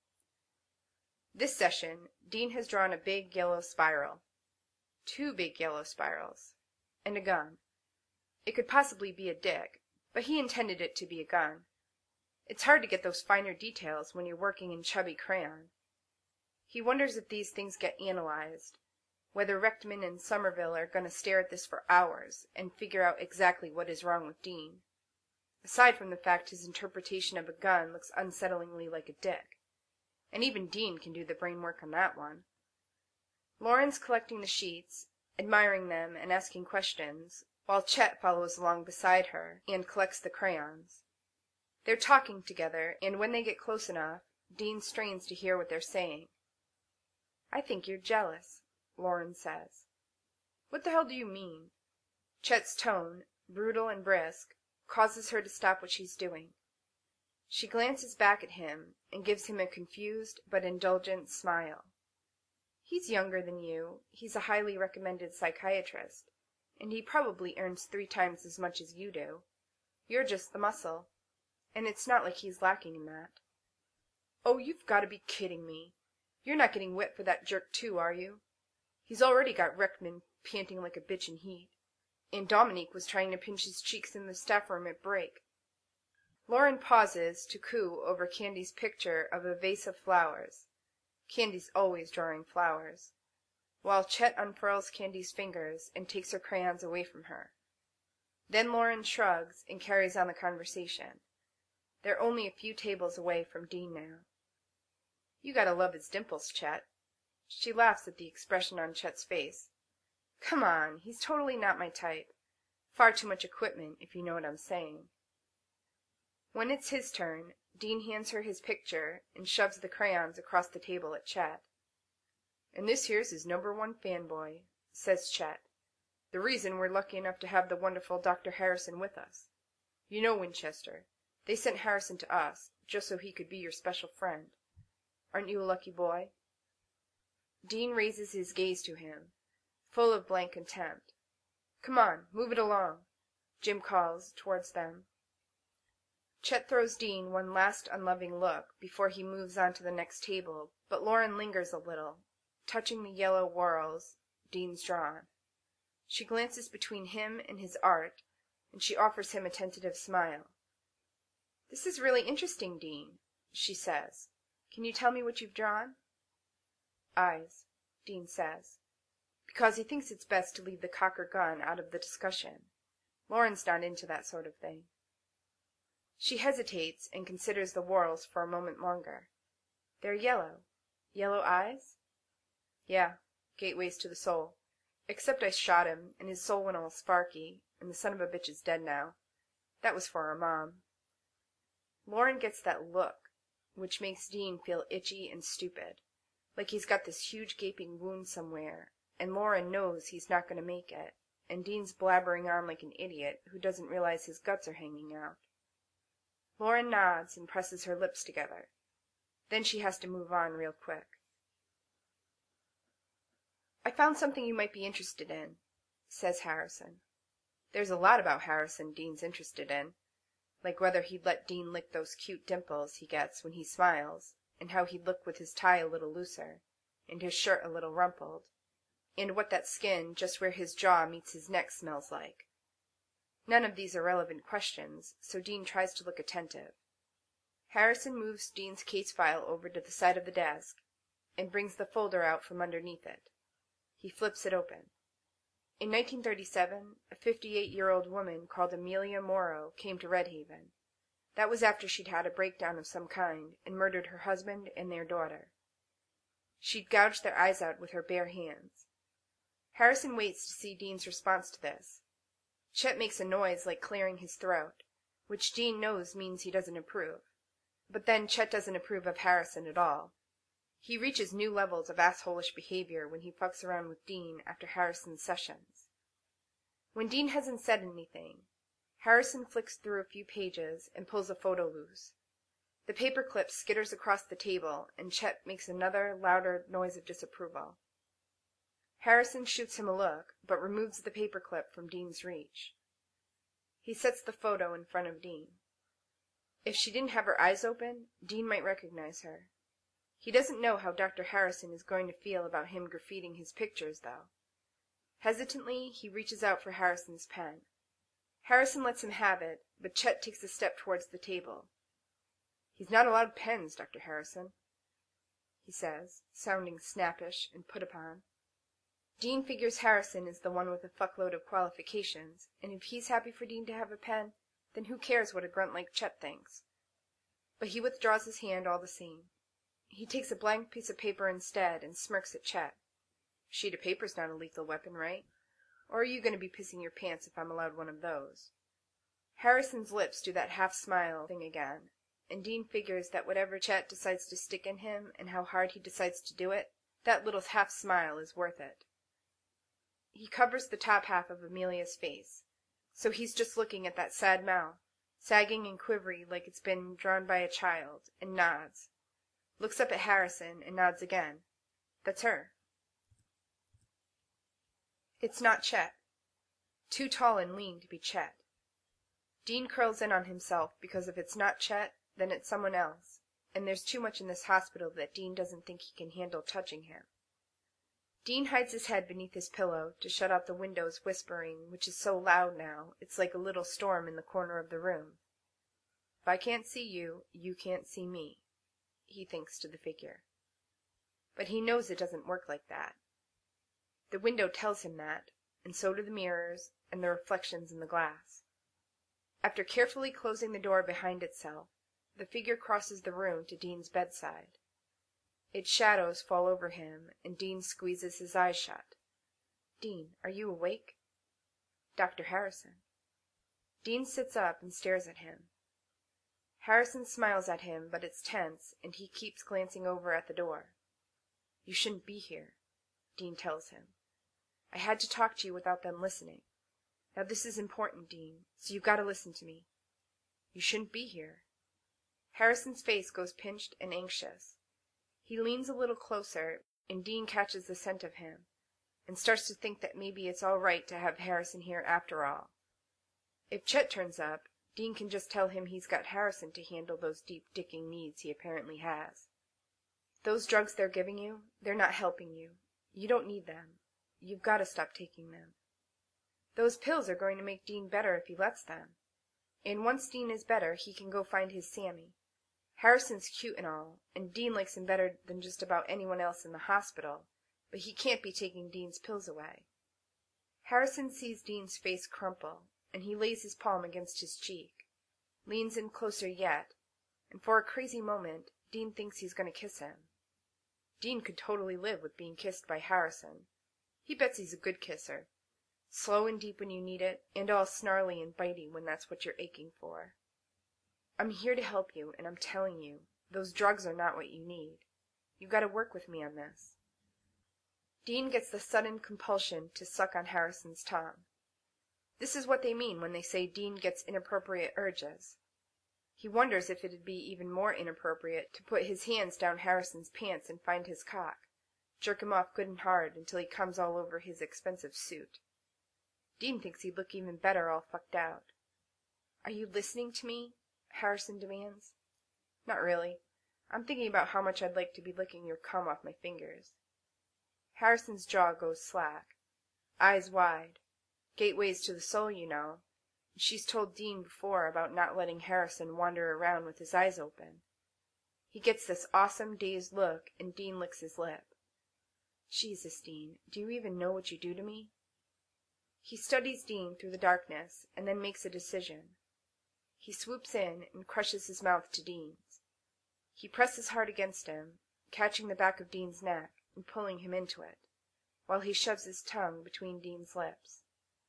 This session, Dean has drawn a big yellow spiral. Two big yellow spirals. And a gun. It could possibly be a dick, but he intended it to be a gun. It's hard to get those finer details when you're working in chubby crayon. He wonders if these things get analyzed, whether Rechtman and Somerville are going to stare at this for hours and figure out exactly what is wrong with Dean, aside from the fact his interpretation of a gun looks unsettlingly like a dick. And even Dean can do the brain work on that one. Lauren's collecting the sheets, admiring them and asking questions, while Chet follows along beside her and collects the crayons. They're talking together, and when they get close enough, Dean strains to hear what they're saying. "I think you're jealous," Lauren says. "What the hell do you mean?" Chet's tone, brutal and brisk, causes her to stop what she's doing. She glances back at him and gives him a confused but indulgent smile. He's younger than you, he's a highly recommended psychiatrist, and he probably earns three times as much as you do. You're just the muscle, and it's not like he's lacking in that. "Oh, you've got to be kidding me. You're not getting wet for that jerk too, are you? He's already got Rechtman panting like a bitch in heat, and Dominique was trying to pinch his cheeks in the staff room at break." Lauren pauses to coo over Candy's picture of a vase of flowers. Candy's always drawing flowers. While Chet unfurls Candy's fingers and takes her crayons away from her. Then Lauren shrugs and carries on the conversation. They're only a few tables away from Dean now. "You gotta love his dimples, Chet." She laughs at the expression on Chet's face. "Come on, he's totally not my type. Far too much equipment, if you know what I'm saying." When it's his turn, Dean hands her his picture and shoves the crayons across the table at Chet. "And this here's his number one fanboy," says Chet. "The reason we're lucky enough to have the wonderful Doctor Harrison with us. You know, Winchester, they sent Harrison to us, just so he could be your special friend. Aren't you a lucky boy?" Dean raises his gaze to him, full of blank contempt. "Come on, move it along," Jim calls towards them. Chet throws Dean one last unloving look before he moves on to the next table, but Lauren lingers a little, touching the yellow whorls Dean's drawn. She glances between him and his art, and she offers him a tentative smile. "This is really interesting, Dean," she says. "Can you tell me what you've drawn?" "Eyes," Dean says, because he thinks it's best to leave the cocker gun out of the discussion. Lauren's not into that sort of thing. She hesitates and considers the whorls for a moment longer. "They're yellow. Yellow eyes?" "Yeah, gateways to the soul. Except I shot him, and his soul went all sparky, and the son of a bitch is dead now. That was for our mom." Lauren gets that look, which makes Dean feel itchy and stupid, like he's got this huge gaping wound somewhere, and Lauren knows he's not going to make it, and Dean's blabbering on like an idiot who doesn't realize his guts are hanging out. Lauren nods and presses her lips together. Then she has to move on real quick. "I found something you might be interested in," says Harrison. There's a lot about Harrison Dean's interested in, like whether he'd let Dean lick those cute dimples he gets when he smiles, and how he'd look with his tie a little looser, and his shirt a little rumpled, and what that skin just where his jaw meets his neck smells like. None of these are relevant questions, so Dean tries to look attentive. Harrison moves Dean's case file over to the side of the desk, and brings the folder out from underneath it. He flips it open. In nineteen thirty-seven, a fifty-eight-year-old woman called Amelia Morrow came to Red Haven. That was after she'd had a breakdown of some kind and murdered her husband and their daughter. She'd gouged their eyes out with her bare hands. Harrison waits to see Dean's response to this. Chet makes a noise like clearing his throat, which Dean knows means he doesn't approve. But then Chet doesn't approve of Harrison at all. He reaches new levels of assholish behavior when he fucks around with Dean after Harrison's sessions. When Dean hasn't said anything, Harrison flicks through a few pages and pulls a photo loose. The paperclip skitters across the table, and Chet makes another, louder noise of disapproval. Harrison shoots him a look, but removes the paperclip from Dean's reach. He sets the photo in front of Dean. If she didn't have her eyes open, Dean might recognize her. He doesn't know how Doctor Harrison is going to feel about him graffitiing his pictures, though. Hesitantly, he reaches out for Harrison's pen. Harrison lets him have it, but Chet takes a step towards the table. "He's not allowed pens, Doctor Harrison," he says, sounding snappish and put upon. Dean figures Harrison is the one with a fuckload of qualifications, and if he's happy for Dean to have a pen, then who cares what a grunt like Chet thinks? But he withdraws his hand all the same. He takes a blank piece of paper instead and smirks at Chet. "A sheet of paper's not a lethal weapon, right? Or are you going to be pissing your pants if I'm allowed one of those?" Harrison's lips do that half-smile thing again, and Dean figures that whatever Chet decides to stick in him and how hard he decides to do it, that little half-smile is worth it. He covers the top half of Amelia's face, so he's just looking at that sad mouth, sagging and quivery like it's been drawn by a child, and nods. Looks up at Harrison and nods again. That's her. It's not Chet. Too tall and lean to be Chet. Dean curls in on himself because if it's not Chet, then it's someone else, and there's too much in this hospital that Dean doesn't think he can handle touching him. Dean hides his head beneath his pillow to shut out the window's whispering, which is so loud now it's like a little storm in the corner of the room. "If I can't see you, you can't see me," he thinks to the figure. But he knows it doesn't work like that. The window tells him that, and so do the mirrors and the reflections in the glass. After carefully closing the door behind itself, the figure crosses the room to Dean's bedside. Its shadows fall over him, and Dean squeezes his eyes shut. "Dean, are you awake?" "Doctor Harrison." Dean sits up and stares at him. Harrison smiles at him, but it's tense, and he keeps glancing over at the door. "You shouldn't be here," Dean tells him. "I had to talk to you without them listening. Now this is important, Dean, so you've got to listen to me. You shouldn't be here." Harrison's face goes pinched and anxious. He leans a little closer, and Dean catches the scent of him, and starts to think that maybe it's all right to have Harrison here after all. If Chet turns up, Dean can just tell him he's got Harrison to handle those deep-dicking needs he apparently has. Those drugs they're giving you, they're not helping you. You don't need them. You've got to stop taking them. Those pills are going to make Dean better if he lets them. And once Dean is better, he can go find his Sammy. Harrison's cute and all, and Dean likes him better than just about anyone else in the hospital, but he can't be taking Dean's pills away. Harrison sees Dean's face crumple, and he lays his palm against his cheek, leans in closer yet, and for a crazy moment, Dean thinks he's going to kiss him. Dean could totally live with being kissed by Harrison. He bets he's a good kisser. Slow and deep when you need it, and all snarly and bitey when that's what you're aching for. "I'm here to help you, and I'm telling you, those drugs are not what you need. You've got to work with me on this." Dean gets the sudden compulsion to suck on Harrison's tongue. This is what they mean when they say Dean gets inappropriate urges. He wonders if it'd be even more inappropriate to put his hands down Harrison's pants and find his cock, jerk him off good and hard until he comes all over his expensive suit. Dean thinks he'd look even better all fucked out. "Are you listening to me?" Harrison demands. "Not really. I'm thinking about how much I'd like to be licking your cum off my fingers." Harrison's jaw goes slack. Eyes wide. Gateways to the soul, you know. She's told Dean before about not letting Harrison wander around with his eyes open. He gets this awesome, dazed look, and Dean licks his lip. "Jesus, Dean, do you even know what you do to me?" He studies Dean through the darkness, and then makes a decision. He swoops in and crushes his mouth to Dean's. He presses hard against him, catching the back of Dean's neck and pulling him into it, while he shoves his tongue between Dean's lips.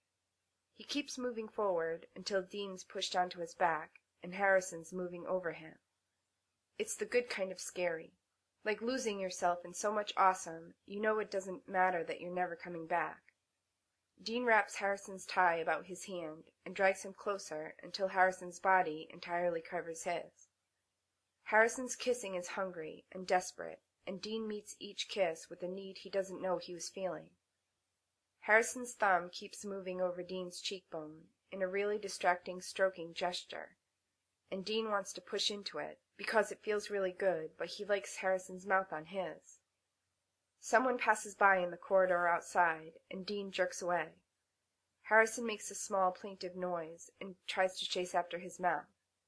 He keeps moving forward until Dean's pushed onto his back and Harrison's moving over him. It's the good kind of scary, like losing yourself in so much awesome you know it doesn't matter that you're never coming back. Dean wraps Harrison's tie about his hand and drags him closer until Harrison's body entirely covers his. Harrison's kissing is hungry and desperate, and Dean meets each kiss with a need he doesn't know he was feeling. Harrison's thumb keeps moving over Dean's cheekbone in a really distracting stroking gesture, and Dean wants to push into it because it feels really good, but he likes Harrison's mouth on his. Someone passes by in the corridor outside, and Dean jerks away. Harrison makes a small plaintive noise and tries to chase after his mouth.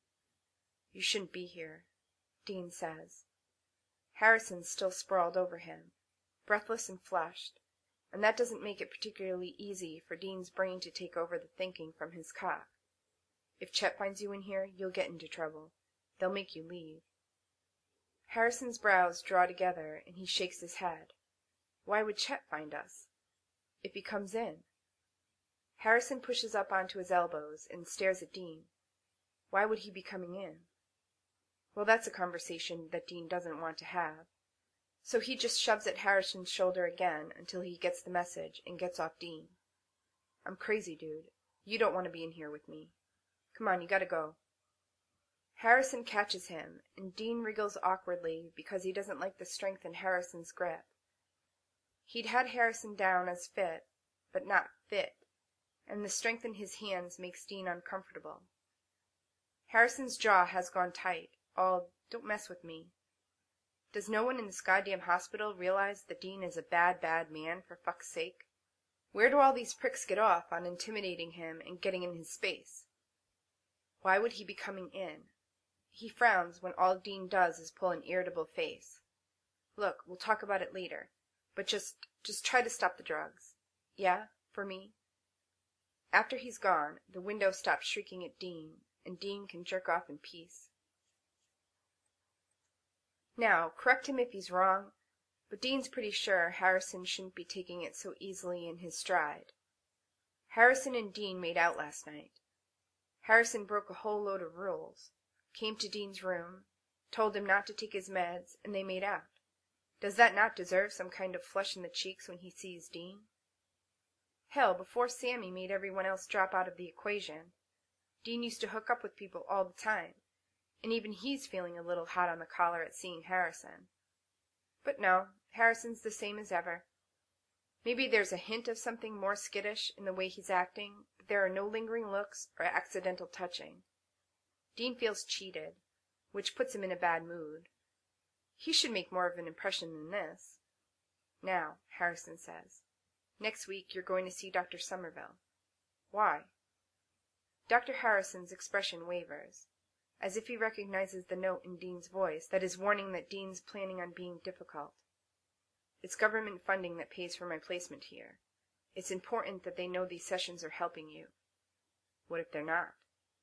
"You shouldn't be here," Dean says. Harrison's still sprawled over him, breathless and flushed, and that doesn't make it particularly easy for Dean's brain to take over the thinking from his cock. "If Chet finds you in here, you'll get into trouble. They'll make you leave." Harrison's brows draw together, and he shakes his head. Why would Chet find us? If he comes in? Harrison pushes up onto his elbows and stares at Dean. Why would he be coming in? Well, that's a conversation that Dean doesn't want to have. So he just shoves at Harrison's shoulder again until he gets the message and gets off Dean. "I'm crazy, dude. You don't want to be in here with me. Come on, you gotta go." Harrison catches him, and Dean wriggles awkwardly because he doesn't like the strength in Harrison's grip. He'd had Harrison down as fit, but not fit, and the strength in his hands makes Dean uncomfortable. Harrison's jaw has gone tight, all, "Don't mess with me." Does no one in this goddamn hospital realize that Dean is a bad, bad man, for fuck's sake? Where do all these pricks get off on intimidating him and getting in his space? Why would he be coming in? He frowns when all Dean does is pull an irritable face. "Look, we'll talk about it later, but just, just try to stop the drugs. Yeah, for me?" After he's gone, the window stops shrieking at Dean, and Dean can jerk off in peace. Now, correct him if he's wrong, but Dean's pretty sure Harrison shouldn't be taking it so easily in his stride. Harrison and Dean made out last night. Harrison broke a whole load of rules, came to Dean's room, told him not to take his meds, and they made out. Does that not deserve some kind of flush in the cheeks when he sees Dean? Hell, before Sammy made everyone else drop out of the equation, Dean used to hook up with people all the time, and even he's feeling a little hot on the collar at seeing Harrison. But no, Harrison's the same as ever. Maybe there's a hint of something more skittish in the way he's acting, but there are no lingering looks or accidental touching. Dean feels cheated, which puts him in a bad mood. He should make more of an impression than this. "Now," Harrison says, "next week you're going to see Doctor Somerville." "Why?" Doctor Harrison's expression wavers, as if he recognizes the note in Dean's voice that is warning that Dean's planning on being difficult. "It's government funding that pays for my placement here. It's important that they know these sessions are helping you." "What if they're not?"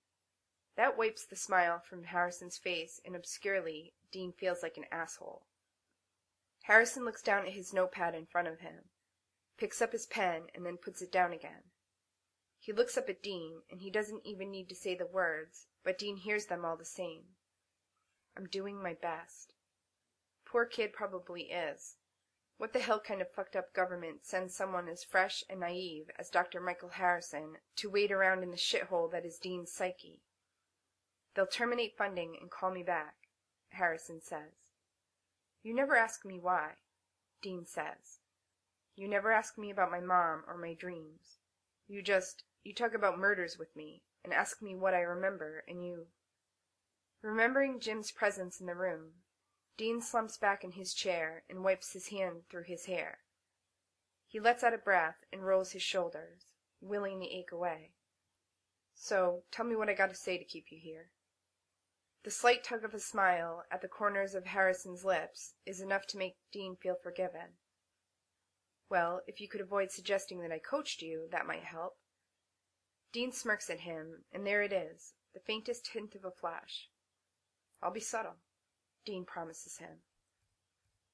That wipes the smile from Harrison's face, and obscurely, Dean feels like an asshole. Harrison looks down at his notepad in front of him, picks up his pen, and then puts it down again. He looks up at Dean, and he doesn't even need to say the words, but Dean hears them all the same. "I'm doing my best." Poor kid probably is. What the hell kind of fucked up government sends someone as fresh and naive as Doctor Michael Harrison to wait around in the shithole that is Dean's psyche? "They'll terminate funding and call me back," Harrison says. "You never ask me why," Dean says. "You never ask me about my mom or my dreams. You just, you talk about murders with me, and ask me what I remember, and you—" Remembering Jim's presence in the room, Dean slumps back in his chair and wipes his hand through his hair. He lets out a breath and rolls his shoulders, willing the ache away. "So, tell me what I gotta say to keep you here." The slight tug of a smile at the corners of Harrison's lips is enough to make Dean feel forgiven. "Well, if you could avoid suggesting that I coached you, that might help." Dean smirks at him, and there it is, the faintest hint of a flash. "I'll be subtle," Dean promises him.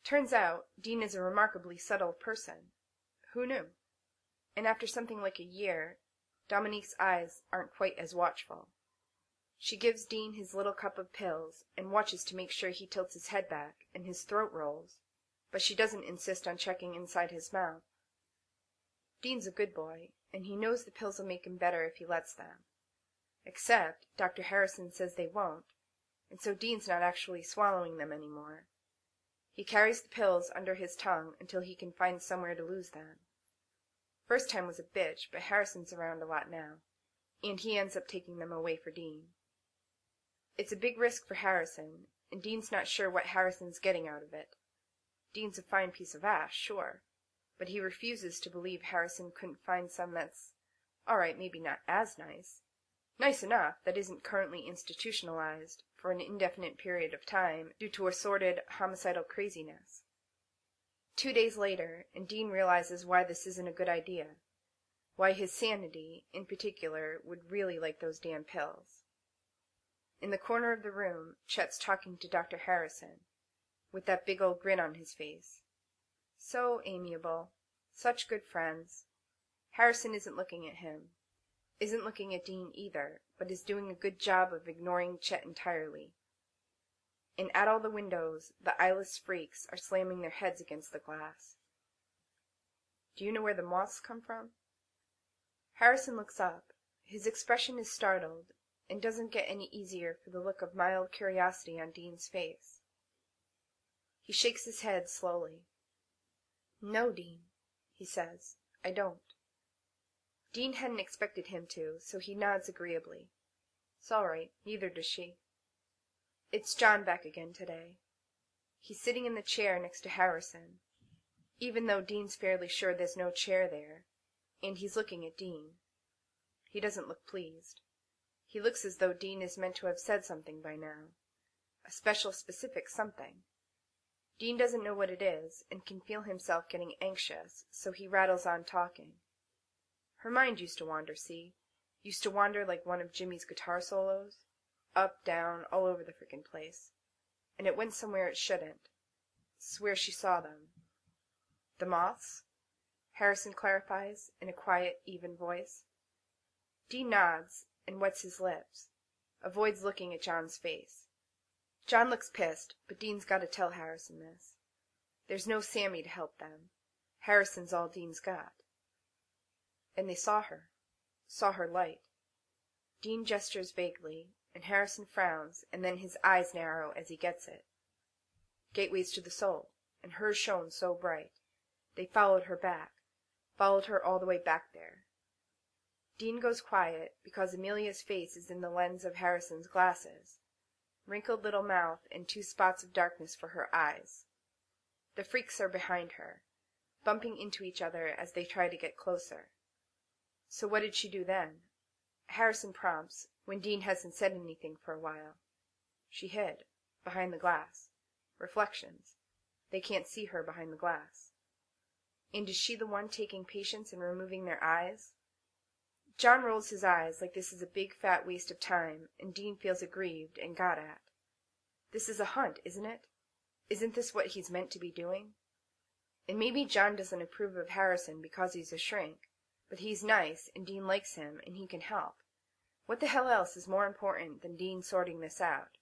Turns out, Dean is a remarkably subtle person. Who knew? And after something like a year, Dominique's eyes aren't quite as watchful. She gives Dean his little cup of pills and watches to make sure he tilts his head back and his throat rolls, but she doesn't insist on checking inside his mouth. Dean's a good boy, and he knows the pills will make him better if he lets them. Except Doctor Harrison says they won't, and so Dean's not actually swallowing them anymore. He carries the pills under his tongue until he can find somewhere to lose them. First time was a bitch, but Harrison's around a lot now, and he ends up taking them away for Dean. It's a big risk for Harrison, and Dean's not sure what Harrison's getting out of it. Dean's a fine piece of ass, sure, but he refuses to believe Harrison couldn't find some that's, all right, maybe not as nice. Nice enough that isn't currently institutionalized for an indefinite period of time due to assorted homicidal craziness. Two days later, and Dean realizes why this isn't a good idea. Why his sanity, in particular, would really like those damn pills. In the corner of the room, Chet's talking to Doctor Harrison, with that big old grin on his face. So amiable. Such good friends. Harrison isn't looking at him. Isn't looking at Dean either, but is doing a good job of ignoring Chet entirely. And at all the windows, the eyeless freaks are slamming their heads against the glass. Do you know where the moths come from? Harrison looks up. His expression is startled, and doesn't get any easier for the look of mild curiosity on Dean's face. He shakes his head slowly. No, Dean, he says, I don't. Dean hadn't expected him to, so he nods agreeably. It's all right, neither does she. It's John back again today. He's sitting in the chair next to Harrison, even though Dean's fairly sure there's no chair there, and he's looking at Dean. He doesn't look pleased. He looks as though Dean is meant to have said something by now. A special, specific something. Dean doesn't know what it is, and can feel himself getting anxious, so he rattles on talking. Her mind used to wander, see? Used to wander like one of Jimmy's guitar solos. Up, down, all over the frickin' place. And it went somewhere it shouldn't. Swear she saw them. The moths? Harrison clarifies, in a quiet, even voice. Dean nods, and wets his lips. Avoids looking at John's face. John looks pissed, but Dean's got to tell Harrison this. There's no Sammy to help them. Harrison's all Dean's got. And they saw her. Saw her light. Dean gestures vaguely, and Harrison frowns, and then his eyes narrow as he gets it. Gateways to the soul, and hers shone so bright. They followed her back, followed her all the way back there. Dean goes quiet, because Amelia's face is in the lens of Harrison's glasses. Wrinkled little mouth and two spots of darkness for her eyes. The freaks are behind her, bumping into each other as they try to get closer. So what did she do then? Harrison prompts, when Dean hasn't said anything for a while. She hid, behind the glass. Reflections. They can't see her behind the glass. And is she the one taking patients and removing their eyes? John rolls his eyes like this is a big fat waste of time, and Dean feels aggrieved and got at. This is a hunt, isn't it? Isn't this what he's meant to be doing? And maybe John doesn't approve of Harrison because he's a shrink, but he's nice, and Dean likes him, and he can help. What the hell else is more important than Dean sorting this out?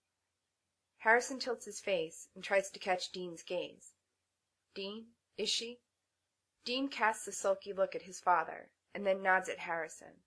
Harrison tilts his face and tries to catch Dean's gaze. Dean? Is she? Dean casts a sulky look at his father, and then nods at Harrison.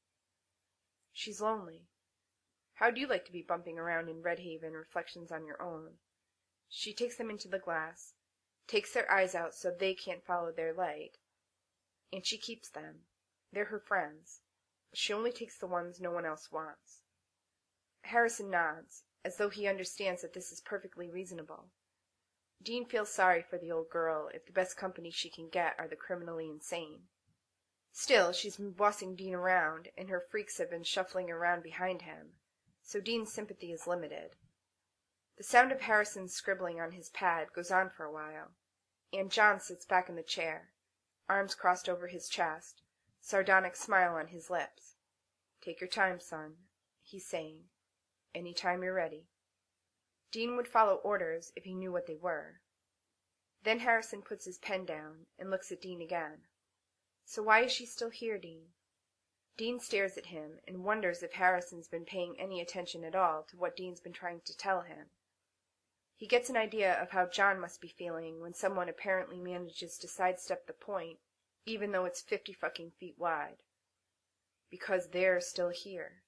She's lonely. How'd you like to be bumping around in Red Haven reflections on your own? She takes them into the glass, takes their eyes out so they can't follow their light, and she keeps them. They're her friends. She only takes the ones no one else wants. Harrison nods, as though he understands that this is perfectly reasonable. Dean feels sorry for the old girl if the best company she can get are the criminally insane. Still, she's been bossing Dean around, and her freaks have been shuffling around behind him, so Dean's sympathy is limited. The sound of Harrison's scribbling on his pad goes on for a while, and John sits back in the chair, arms crossed over his chest, sardonic smile on his lips. Take your time, son, he's saying. Any time you're ready. Dean would follow orders if he knew what they were. Then Harrison puts his pen down and looks at Dean again. "So why is she still here, Dean?" Dean stares at him and wonders if Harrison's been paying any attention at all to what Dean's been trying to tell him. He gets an idea of how John must be feeling when someone apparently manages to sidestep the point, even though it's fifty fucking feet wide. Because they're still here.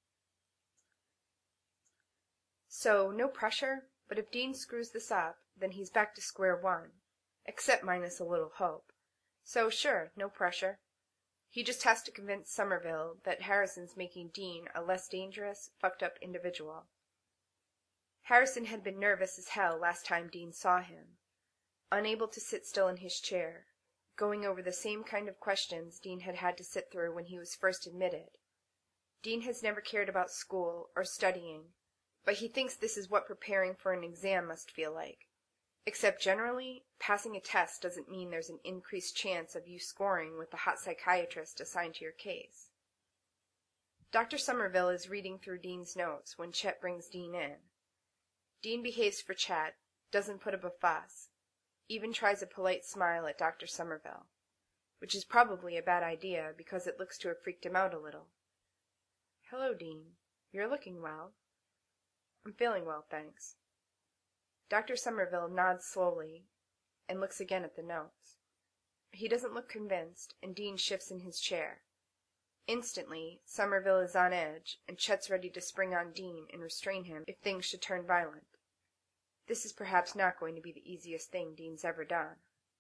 So, no pressure, but if Dean screws this up, then he's back to square one, except minus a little hope. So, sure, no pressure. He just has to convince Somerville that Harrison's making Dean a less dangerous, fucked-up individual. Harrison had been nervous as hell last time Dean saw him, unable to sit still in his chair, going over the same kind of questions Dean had had to sit through when he was first admitted. Dean has never cared about school or studying, but he thinks this is what preparing for an exam must feel like. Except generally, passing a test doesn't mean there's an increased chance of you scoring with the hot psychiatrist assigned to your case. Doctor Somerville is reading through Dean's notes when Chet brings Dean in. Dean behaves for Chet, doesn't put up a fuss, even tries a polite smile at Doctor Somerville, which is probably a bad idea because it looks to have freaked him out a little. "Hello, Dean. You're looking well." "I'm feeling well, thanks." Doctor Somerville nods slowly and looks again at the notes. He doesn't look convinced, and Dean shifts in his chair. Instantly, Somerville is on edge, and Chet's ready to spring on Dean and restrain him if things should turn violent. This is perhaps not going to be the easiest thing Dean's ever done.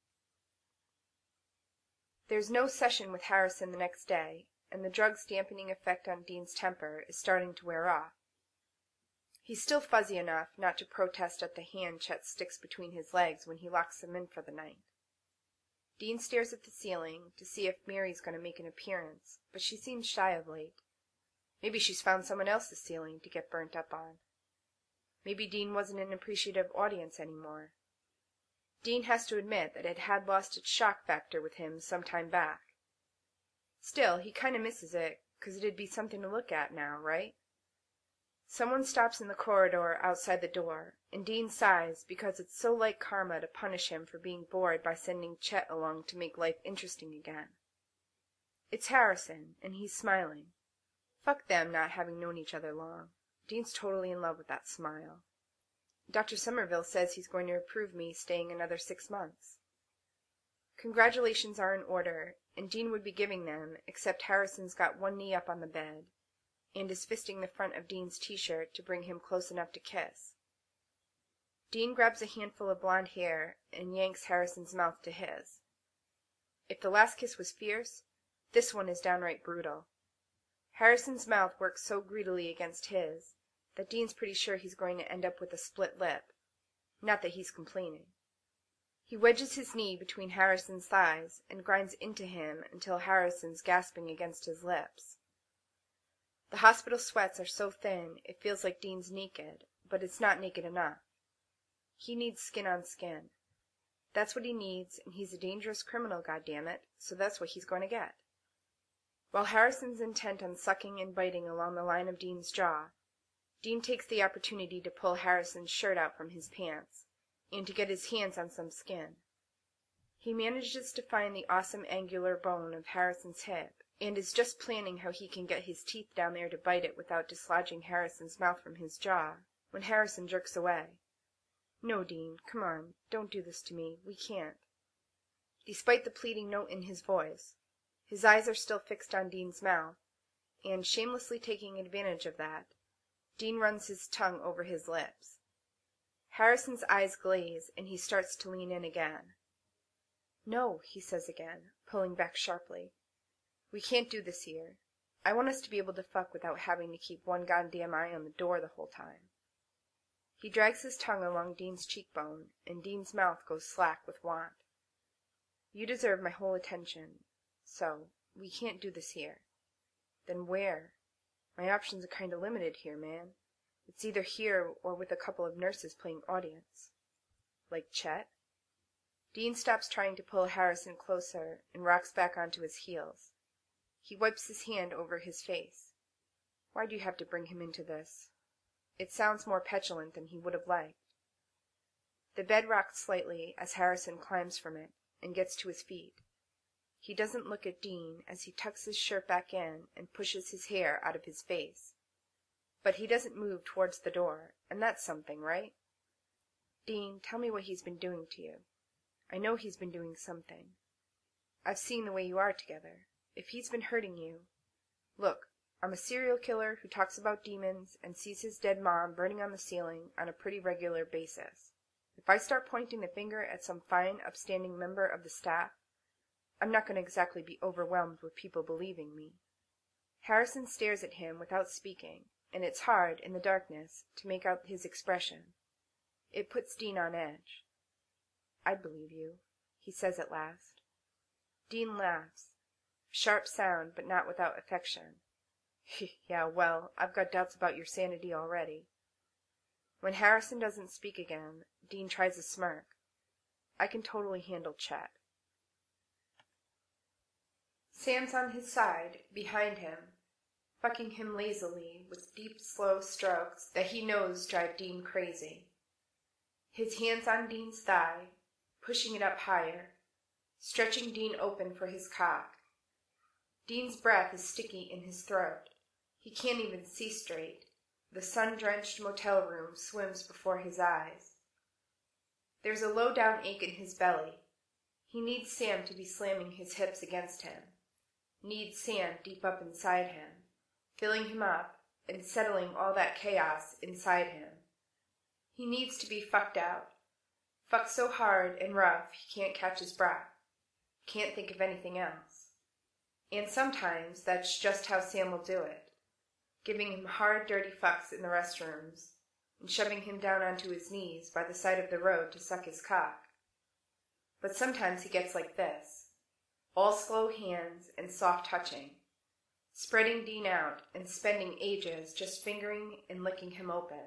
There's no session with Harrison the next day, and the drug's dampening effect on Dean's temper is starting to wear off. He's still fuzzy enough not to protest at the hand Chet sticks between his legs when he locks him in for the night. Dean stares at the ceiling to see if Mary's going to make an appearance, but she seems shy of late. Maybe she's found someone else's ceiling to get burnt up on. Maybe Dean wasn't an appreciative audience anymore. Dean has to admit that it had lost its shock factor with him some time back. Still, he kind of misses it, 'cause it'd be something to look at now, right? Someone stops in the corridor outside the door, and Dean sighs because it's so like karma to punish him for being bored by sending Chet along to make life interesting again. It's Harrison, and he's smiling. Fuck them not having known each other long. Dean's totally in love with that smile. Doctor Somerville says he's going to approve me staying another six months. Congratulations are in order, and Dean would be giving them, except Harrison's got one knee up on the bed, and is fisting the front of Dean's t-shirt to bring him close enough to kiss. Dean grabs a handful of blonde hair and yanks Harrison's mouth to his. If the last kiss was fierce, this one is downright brutal. Harrison's mouth works so greedily against his that Dean's pretty sure he's going to end up with a split lip. Not that he's complaining. He wedges his knee between Harrison's thighs and grinds into him until Harrison's gasping against his lips. The hospital sweats are so thin it feels like Dean's naked, but it's not naked enough. He needs skin on skin. That's what he needs, and he's a dangerous criminal, goddammit, so that's what he's going to get. While Harrison's intent on sucking and biting along the line of Dean's jaw, Dean takes the opportunity to pull Harrison's shirt out from his pants, and to get his hands on some skin. He manages to find the awesome angular bone of Harrison's hip, and is just planning how he can get his teeth down there to bite it without dislodging Harrison's mouth from his jaw, when Harrison jerks away. "No, Dean, come on, don't do this to me, we can't." Despite the pleading note in his voice, his eyes are still fixed on Dean's mouth, and, shamelessly taking advantage of that, Dean runs his tongue over his lips. Harrison's eyes glaze, and he starts to lean in again. "No," he says again, pulling back sharply. "We can't do this here. I want us to be able to fuck without having to keep one goddamn eye on the door the whole time." He drags his tongue along Dean's cheekbone, and Dean's mouth goes slack with want. "You deserve my whole attention, so we can't do this here." "Then where? My options are kinda limited here, man. It's either here or with a couple of nurses playing audience." "Like Chet?" Dean stops trying to pull Harrison closer and rocks back onto his heels. He wipes his hand over his face. "Why do you have to bring him into this?" It sounds more petulant than he would have liked. The bed rocks slightly as Harrison climbs from it and gets to his feet. He doesn't look at Dean as he tucks his shirt back in and pushes his hair out of his face. But he doesn't move towards the door, and that's something, right? Dean, tell me what he's been doing to you. I know he's been doing something. I've seen the way you are together. If he's been hurting you... Look, I'm a serial killer who talks about demons and sees his dead mom burning on the ceiling on a pretty regular basis. If I start pointing the finger at some fine, upstanding member of the staff, I'm not going to exactly be overwhelmed with people believing me. Harrison stares at him without speaking, and it's hard, in the darkness, to make out his expression. It puts Dean on edge. I believe you, he says at last. Dean laughs. Sharp sound, but not without affection. Yeah, well, I've got doubts about your sanity already. When Harrison doesn't speak again, Dean tries a smirk. I can totally handle Chet. Sam's on his side, behind him, fucking him lazily with deep, slow strokes that he knows drive Dean crazy. His hands on Dean's thigh, pushing it up higher, stretching Dean open for his cock. Dean's breath is sticky in his throat. He can't even see straight. The sun-drenched motel room swims before his eyes. There's a low-down ache in his belly. He needs Sam to be slamming his hips against him. Needs Sam deep up inside him, filling him up and settling all that chaos inside him. He needs to be fucked out. Fucked so hard and rough he can't catch his breath. Can't think of anything else. And sometimes that's just how Sam will do it. Giving him hard, dirty fucks in the restrooms, and shoving him down onto his knees by the side of the road to suck his cock. But sometimes he gets like this, all slow hands and soft touching, spreading Dean out and spending ages just fingering and licking him open.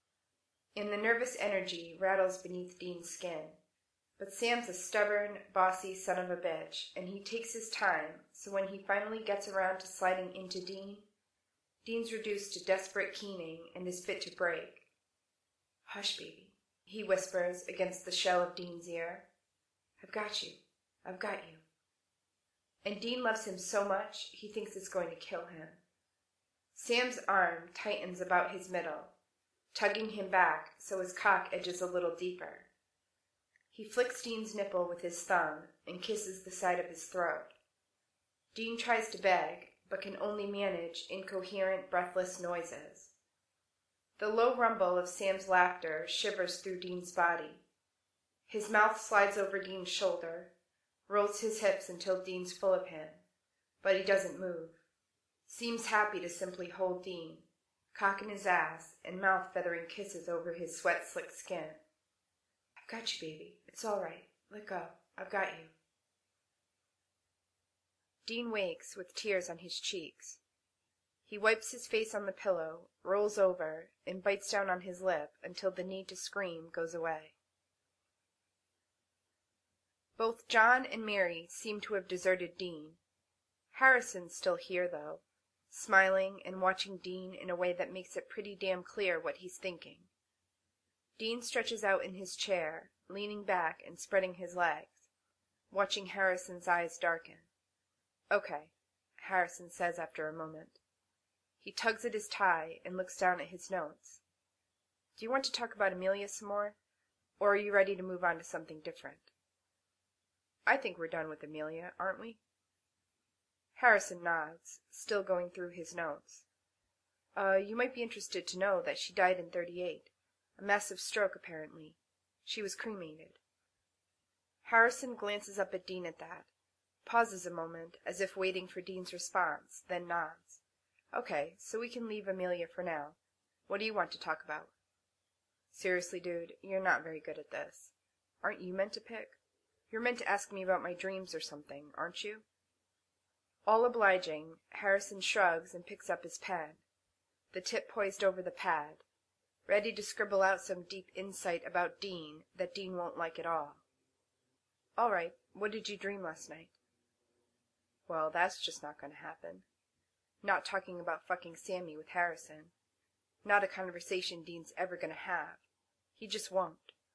And the nervous energy rattles beneath Dean's skin. But Sam's a stubborn, bossy son of a bitch, and he takes his time, so when he finally gets around to sliding into Dean, Dean's reduced to desperate keening and is fit to break. Hush, baby, he whispers against the shell of Dean's ear. I've got you. I've got you. And Dean loves him so much, he thinks it's going to kill him. Sam's arm tightens about his middle, tugging him back so his cock edges a little deeper. He flicks Dean's nipple with his thumb and kisses the side of his throat. Dean tries to beg, but can only manage incoherent, breathless noises. The low rumble of Sam's laughter shivers through Dean's body. His mouth slides over Dean's shoulder, rolls his hips until Dean's full of him, but he doesn't move. Seems happy to simply hold Dean, cock in his ass and mouth feathering kisses over his sweat-slick skin. I've got you, baby. It's all right. Let go. I've got you. Dean wakes with tears on his cheeks. He wipes his face on the pillow, rolls over, and bites down on his lip until the need to scream goes away. Both John and Mary seem to have deserted Dean. Harrison's still here, though, smiling and watching Dean in a way that makes it pretty damn clear what he's thinking. Dean stretches out in his chair, leaning back and spreading his legs, watching Harrison's eyes darken. Okay, Harrison says after a moment. He tugs at his tie and looks down at his notes. Do you want to talk about Amelia some more, or are you ready to move on to something different? I think we're done with Amelia, aren't we? Harrison nods, still going through his notes. Uh, you might be interested to know that she died in thirty-eight. A massive stroke, apparently. She was cremated. Harrison glances up at Dean at that, pauses a moment as if waiting for Dean's response, then nods. Okay, so we can leave Amelia for now. What do you want to talk about? Seriously, dude, you're not very good at this. Aren't you meant to pick? You're meant to ask me about my dreams or something, aren't you? All obliging, Harrison shrugs and picks up his pen, the tip poised over the pad, ready to scribble out some deep insight about Dean that Dean won't like at all. All right, what did you dream last night? Well, that's just not going to happen. Not talking about fucking Sammy with Harrison. Not a conversation Dean's ever going to have. He just won't.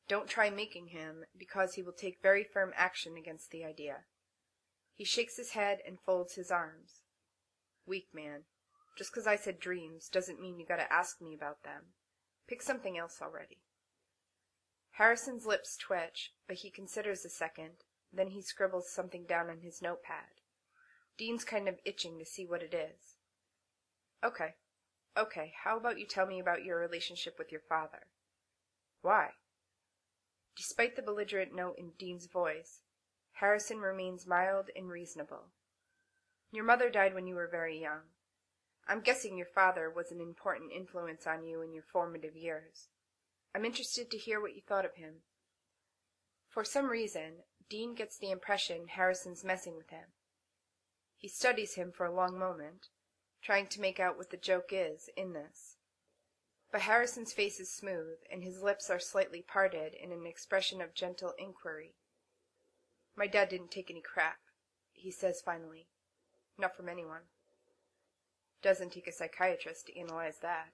Don't try making him, because he will take very firm action against the idea. He shakes his head and folds his arms. Weak man. Just 'cause I said dreams doesn't mean you gotta ask me about them. Pick something else already. Harrison's lips twitch, but he considers a second, then he scribbles something down on his notepad. Dean's kind of itching to see what it is. Okay. Okay, how about you tell me about your relationship with your father? Why? Despite the belligerent note in Dean's voice, Harrison remains mild and reasonable. Your mother died when you were very young. I'm guessing your father was an important influence on you in your formative years. I'm interested to hear what you thought of him. For some reason, Dean gets the impression Harrison's messing with him. He studies him for a long moment, trying to make out what the joke is in this. But Harrison's face is smooth, and his lips are slightly parted in an expression of gentle inquiry. My dad didn't take any crap, he says finally. Not from anyone. Doesn't take a psychiatrist to analyze that.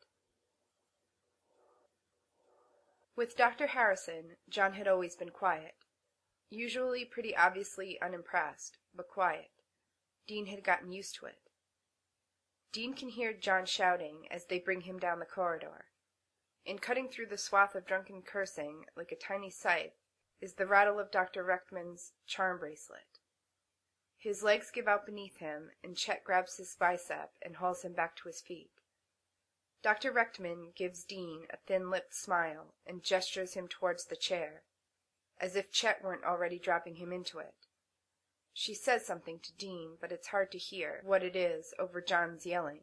With Doctor Harrison, John had always been quiet. Usually pretty obviously unimpressed, but quiet. Dean had gotten used to it. Dean can hear John shouting as they bring him down the corridor. And cutting through the swath of drunken cursing like a tiny scythe is the rattle of Doctor Rechtman's charm bracelet. His legs give out beneath him, and Chet grabs his bicep and hauls him back to his feet. Doctor Rechtman gives Dean a thin-lipped smile and gestures him towards the chair, as if Chet weren't already dropping him into it. She says something to Dean, but it's hard to hear what it is over John's yelling.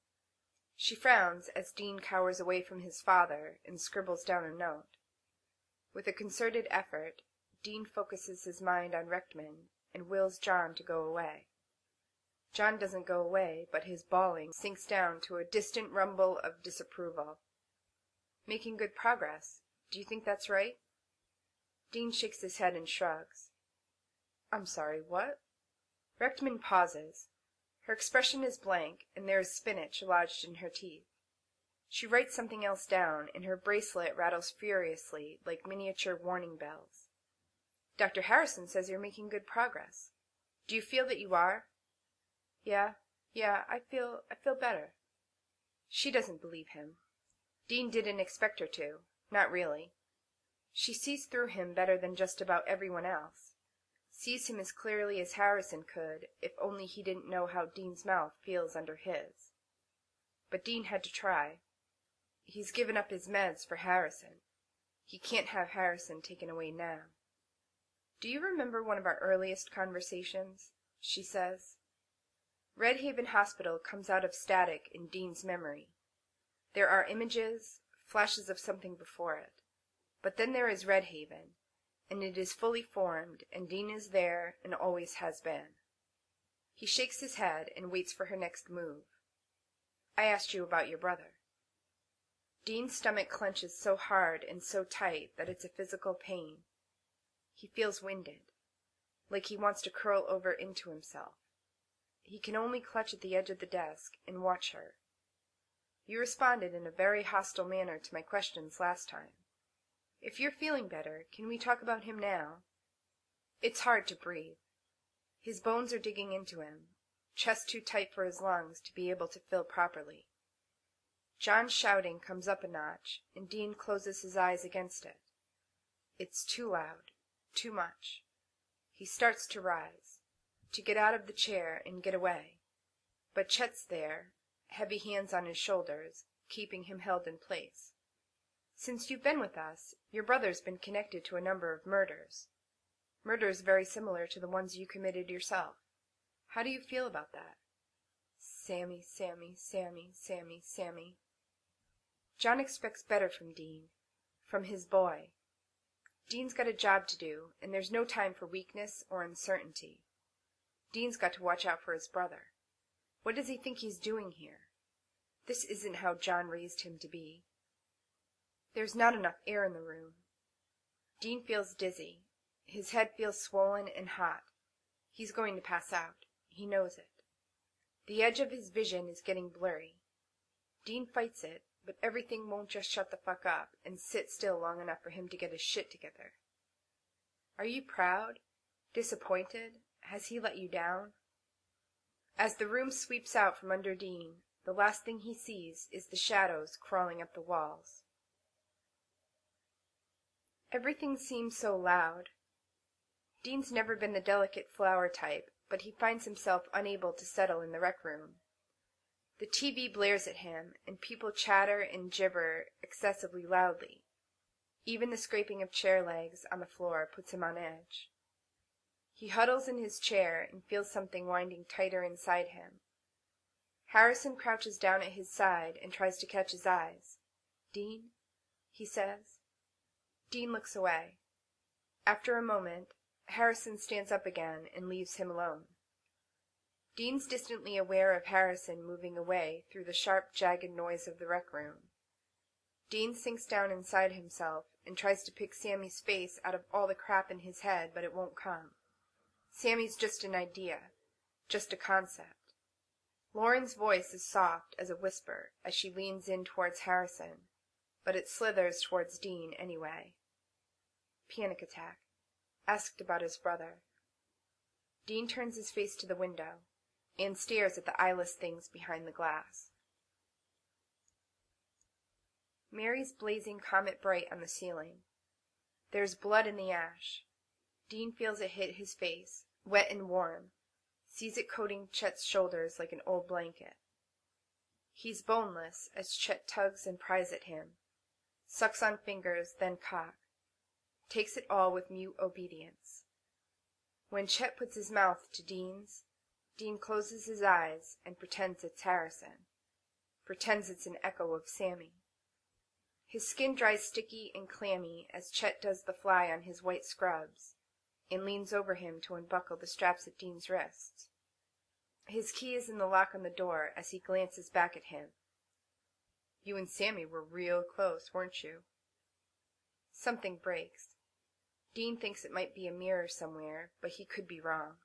She frowns as Dean cowers away from his father and scribbles down a note. With a concerted effort, Dean focuses his mind on Rechtman and wills John to go away. John doesn't go away, but his bawling sinks down to a distant rumble of disapproval. Making good progress. Do you think that's right? Dean shakes his head and shrugs. I'm sorry, what? Rechtman pauses. Her expression is blank, and there is spinach lodged in her teeth. She writes something else down, and her bracelet rattles furiously like miniature warning bells. Doctor Harrison says you're making good progress. Do you feel that you are? Yeah, yeah, I feel, I feel better. She doesn't believe him. Dean didn't expect her to, not really. She sees through him better than just about everyone else. Sees him as clearly as Harrison could, if only he didn't know how Dean's mouth feels under his. But Dean had to try. He's given up his meds for Harrison. He can't have Harrison taken away now. Do you remember one of our earliest conversations? She says. Red Haven Hospital comes out of static in Dean's memory. There are images, flashes of something before it. But then there is Red Haven, and it is fully formed, and Dean is there and always has been. He shakes his head and waits for her next move. I asked you about your brother. Dean's stomach clenches so hard and so tight that it's a physical pain. He feels winded, like he wants to curl over into himself. He can only clutch at the edge of the desk and watch her. You responded in a very hostile manner to my questions last time. If you're feeling better, can we talk about him now? It's hard to breathe. His bones are digging into him, chest too tight for his lungs to be able to fill properly. John's shouting comes up a notch, and Dean closes his eyes against it. It's too loud, too much. He starts to rise, to get out of the chair and get away. But Chet's there, heavy hands on his shoulders, keeping him held in place. Since you've been with us, your brother's been connected to a number of murders. Murders very similar to the ones you committed yourself. How do you feel about that? Sammy, Sammy, Sammy, Sammy, Sammy. John expects better from Dean, from his boy. Dean's got a job to do, and there's no time for weakness or uncertainty. Dean's got to watch out for his brother. What does he think he's doing here? This isn't how John raised him to be. There's not enough air in the room. Dean feels dizzy. His head feels swollen and hot. He's going to pass out. He knows it. The edge of his vision is getting blurry. Dean fights it, but everything won't just shut the fuck up and sit still long enough for him to get his shit together. Are you proud? Disappointed? Has he let you down? As the room sweeps out from under Dean, the last thing he sees is the shadows crawling up the walls. Everything seems so loud. Dean's never been the delicate flower type, but he finds himself unable to settle in the rec room. The T V blares at him, and people chatter and gibber excessively loudly. Even the scraping of chair legs on the floor puts him on edge. He huddles in his chair and feels something winding tighter inside him. Harrison crouches down at his side and tries to catch his eyes. "Dean?" he says. Dean looks away. After a moment, Harrison stands up again and leaves him alone. Dean's distantly aware of Harrison moving away through the sharp, jagged noise of the rec room. Dean sinks down inside himself and tries to pick Sammy's face out of all the crap in his head, but it won't come. Sammy's just an idea, just a concept. Lauren's voice is soft as a whisper as she leans in towards Harrison, but it slithers towards Dean anyway. Panic attack. Asked about his brother. Dean turns his face to the window and stares at the eyeless things behind the glass. Mary's blazing comet bright on the ceiling. There's blood in the ash. Dean feels it hit his face, wet and warm, sees it coating Chet's shoulders like an old blanket. He's boneless as Chet tugs and pries at him, sucks on fingers, then cock, takes it all with mute obedience. When Chet puts his mouth to Dean's, Dean closes his eyes and pretends it's Harrison, pretends it's an echo of Sammy. His skin dries sticky and clammy as Chet does the fly on his white scrubs and leans over him to unbuckle the straps at Dean's wrists. His key is in the lock on the door as he glances back at him. "You and Sammy were real close, weren't you?" Something breaks. Dean thinks it might be a mirror somewhere, but he could be wrong.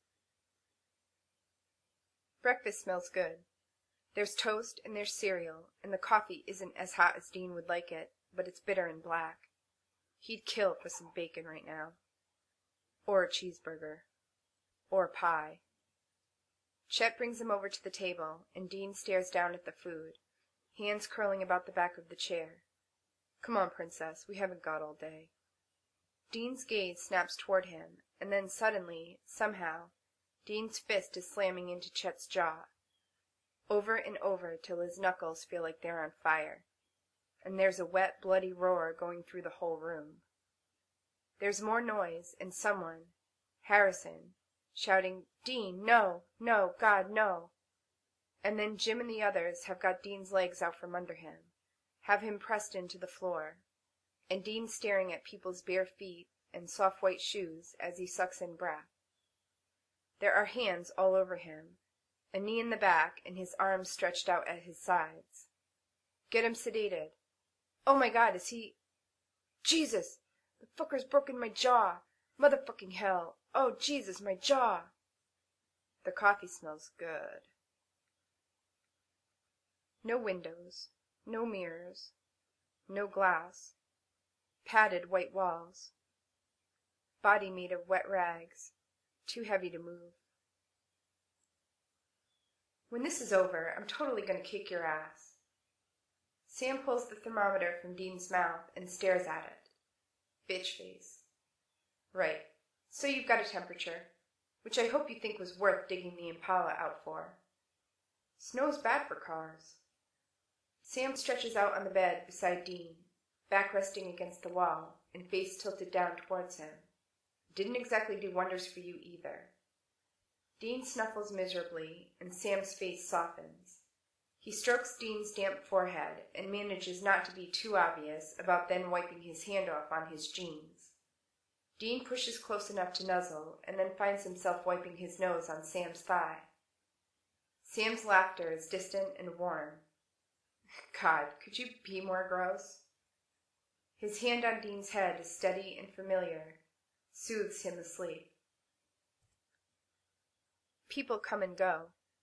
Breakfast smells good. There's toast and there's cereal, and the coffee isn't as hot as Dean would like it, but it's bitter and black. He'd kill for some bacon right now. Or a cheeseburger. Or pie. Chet brings him over to the table, and Dean stares down at the food, hands curling about the back of the chair. "Come on, Princess, we haven't got all day." Dean's gaze snaps toward him, and then suddenly, somehow, Dean's fist is slamming into Chet's jaw, over and over till his knuckles feel like they're on fire, and there's a wet, bloody roar going through the whole room. There's more noise, and someone, Harrison, shouting, "Dean, no, no, God, no!" And then Jim and the others have got Dean's legs out from under him, have him pressed into the floor, and Dean staring at people's bare feet and soft white shoes as he sucks in breath. There are hands all over him, a knee in the back, and his arms stretched out at his sides. Get him sedated. Oh my God, is he... Jesus! The fucker's broken my jaw! Motherfucking hell! Oh, Jesus, my jaw! The coffee smells good. No windows, no mirrors, no glass, padded white walls. Body made of wet rags, too heavy to move. When this is over, I'm totally gonna kick your ass. Sam pulls the thermometer from Dean's mouth and stares at it. Bitch face. Right, so you've got a temperature, which I hope you think was worth digging the Impala out for. Snow's bad for cars. Sam stretches out on the bed beside Dean, back resting against the wall and face tilted down towards him. Didn't exactly do wonders for you either. Dean snuffles miserably, and Sam's face softens. He strokes Dean's damp forehead and manages not to be too obvious about then wiping his hand off on his jeans. Dean pushes close enough to nuzzle and then finds himself wiping his nose on Sam's thigh. Sam's laughter is distant and warm. God, could you be more gross? His hand on Dean's head is steady and familiar, soothes him asleep. People come and go.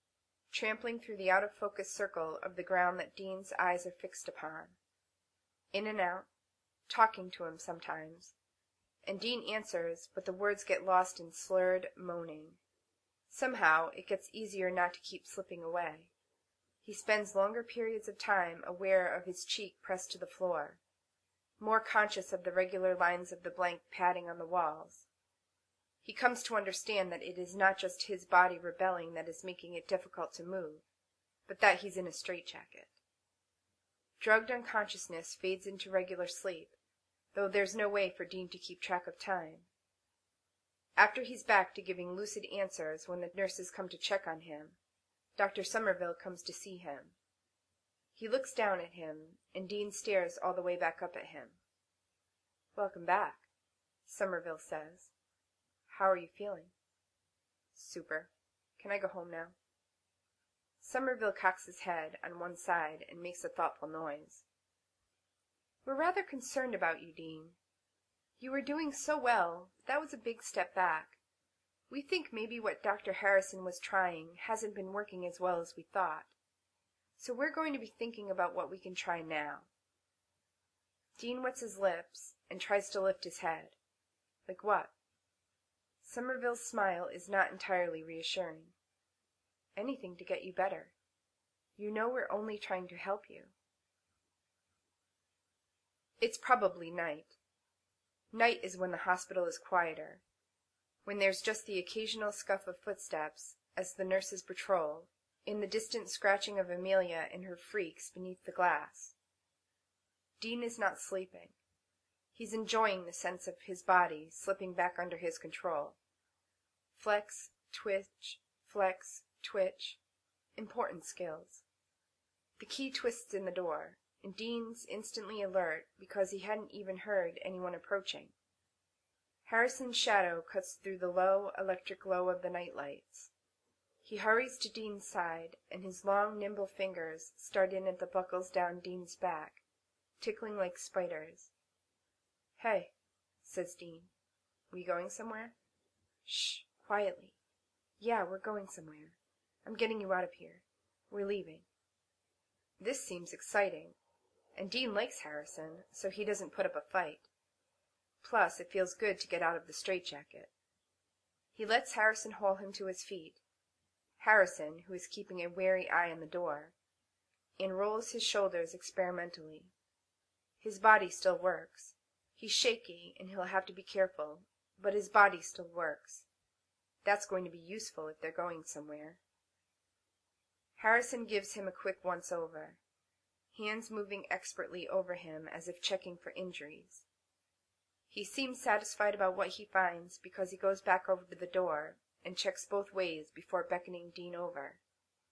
trampling through the out-of-focus circle of the ground that Dean's eyes are fixed upon. In and out, talking to him sometimes, and Dean answers, but the words get lost in slurred moaning. Somehow it gets easier not to keep slipping away. He spends longer periods of time aware of his cheek pressed to the floor, more conscious of the regular lines of the blank padding on the walls. He comes to understand that it is not just his body rebelling that is making it difficult to move, but that he's in a straitjacket. Drugged unconsciousness fades into regular sleep, though there's no way for Dean to keep track of time. After he's back to giving lucid answers when the nurses come to check on him, Doctor Somerville comes to see him. He looks down at him, and Dean stares all the way back up at him. "Welcome back," Somerville says. "How are you feeling?" "Super. Can I go home now?" Somerville cocks his head on one side and makes a thoughtful noise. "We're rather concerned about you, Dean. You were doing so well, but that was a big step back. We think maybe what Doctor Harrison was trying hasn't been working as well as we thought. So we're going to be thinking about what we can try now." Dean wets his lips and tries to lift his head. "Like what?" Somerville's smile is not entirely reassuring. "Anything to get you better. You know we're only trying to help you." It's probably night. Night is when the hospital is quieter, when there's just the occasional scuff of footsteps as the nurses patrol, in the distant scratching of Amelia and her freaks beneath the glass. Dean is not sleeping. He's enjoying the sense of his body slipping back under his control. Flex, twitch, flex, twitch. Important skills. The key twists in the door, and Dean's instantly alert because he hadn't even heard anyone approaching. Harrison's shadow cuts through the low electric glow of the night lights. He hurries to Dean's side, and his long, nimble fingers start in at the buckles down Dean's back, tickling like spiders. "Hey," says Dean. "We going somewhere?" "Shh, quietly. Yeah, we're going somewhere. I'm getting you out of here. We're leaving." This seems exciting, and Dean likes Harrison, so he doesn't put up a fight. Plus, it feels good to get out of the straitjacket. He lets Harrison haul him to his feet. Harrison, who is keeping a wary eye on the door, and rolls his shoulders experimentally. His body still works. He's shaky, and he'll have to be careful, but his body still works. That's going to be useful if they're going somewhere. Harrison gives him a quick once-over, hands moving expertly over him as if checking for injuries. He seems satisfied about what he finds because he goes back over to the door and checks both ways before beckoning Dean over.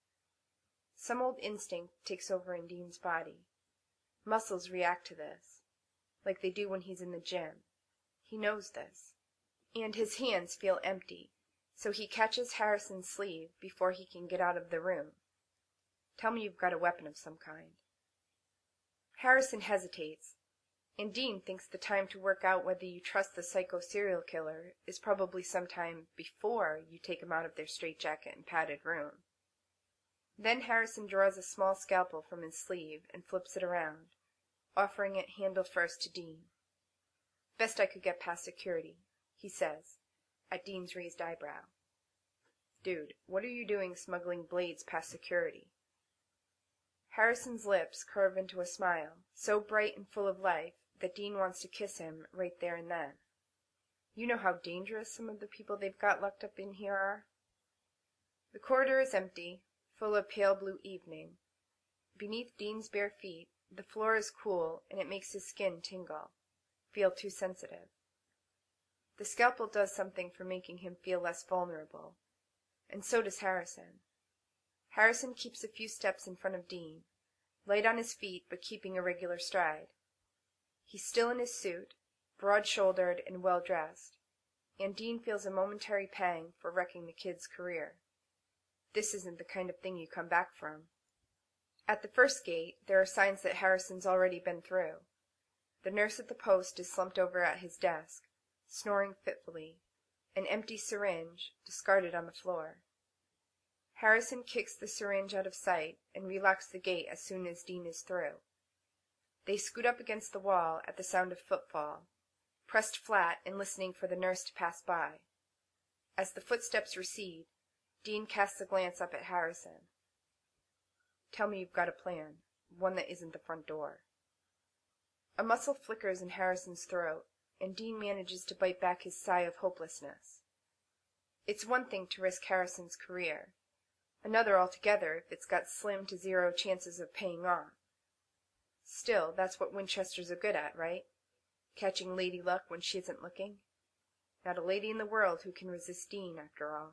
Some old instinct takes over in Dean's body. Muscles react to this, like they do when he's in the gym. He knows this. And his hands feel empty, so he catches Harrison's sleeve before he can get out of the room. "Tell me you've got a weapon of some kind." Harrison hesitates, and Dean thinks the time to work out whether you trust the psycho serial killer is probably sometime before you take him out of their straitjacket and padded room. Then Harrison draws a small scalpel from his sleeve and flips it around, offering it handle first to Dean. "Best I could get past security," he says, at Dean's raised eyebrow. "Dude, what are you doing smuggling blades past security?" Harrison's lips curve into a smile, so bright and full of life that Dean wants to kiss him right there and then. You know how dangerous some of the people they've got locked up in here are? The corridor is empty, full of pale blue evening. Beneath Dean's bare feet, the floor is cool, and it makes his skin tingle, feel too sensitive. The scalpel does something for making him feel less vulnerable, and so does Harrison. Harrison keeps a few steps in front of Dean, light on his feet but keeping a regular stride. He's still in his suit, broad-shouldered and well-dressed, and Dean feels a momentary pang for wrecking the kid's career. This isn't the kind of thing you come back from. At the first gate, there are signs that Harrison's already been through. The nurse at the post is slumped over at his desk, snoring fitfully, an empty syringe discarded on the floor. Harrison kicks the syringe out of sight and relocks the gate as soon as Dean is through. They scoot up against the wall at the sound of footfall, pressed flat and listening for the nurse to pass by. As the footsteps recede, Dean casts a glance up at Harrison. "Tell me you've got a plan, one that isn't the front door." A muscle flickers in Harrison's throat, and Dean manages to bite back his sigh of hopelessness. It's one thing to risk Harrison's career, another altogether if it's got slim to zero chances of paying off. Still, that's what Winchesters are good at, right? Catching Lady Luck when she isn't looking. Not a lady in the world who can resist Dean, after all.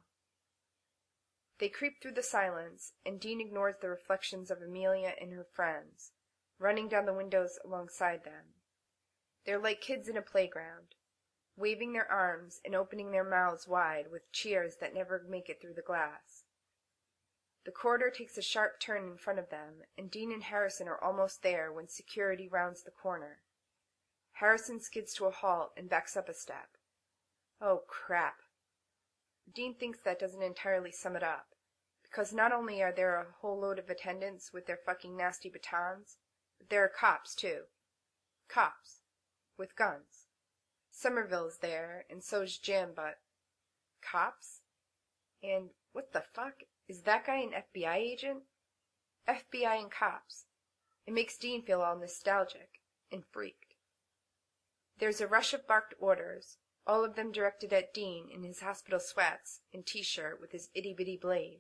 They creep through the silence, and Dean ignores the reflections of Amelia and her friends, running down the windows alongside them. They're like kids in a playground, waving their arms and opening their mouths wide with cheers that never make it through the glass. The corridor takes a sharp turn in front of them, and Dean and Harrison are almost there when security rounds the corner. Harrison skids to a halt and backs up a step. Oh, crap. Dean thinks that doesn't entirely sum it up, because not only are there a whole load of attendants with their fucking nasty batons, but there are cops, too. Cops. With guns. Somerville's there, and so's Jim, but... Cops? And what the fuck? Is that guy an F B I agent? F B I and cops. It makes Dean feel all nostalgic and freaked. There's a rush of barked orders, all of them directed at Dean in his hospital sweats and T-shirt with his itty-bitty blade.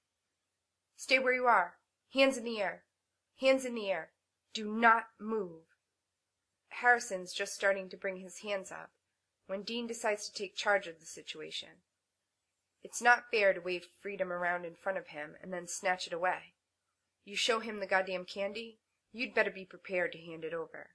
"Stay where you are. Hands in the air. Hands in the air. Do not move." Harrison's just starting to bring his hands up when Dean decides to take charge of the situation. It's not fair to wave freedom around in front of him and then snatch it away. You show him the goddamn candy, you'd better be prepared to hand it over.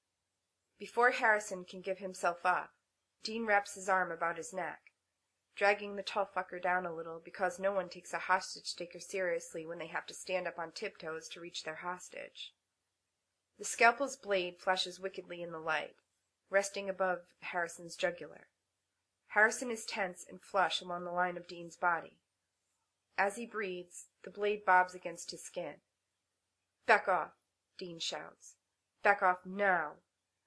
Before Harrison can give himself up, Dean wraps his arm about his neck, dragging the tall fucker down a little because no one takes a hostage-taker seriously when they have to stand up on tiptoes to reach their hostage. The scalpel's blade flashes wickedly in the light, resting above Harrison's jugular. Harrison is tense and flush along the line of Dean's body. As he breathes, the blade bobs against his skin. "Back off," Dean shouts. "Back off now."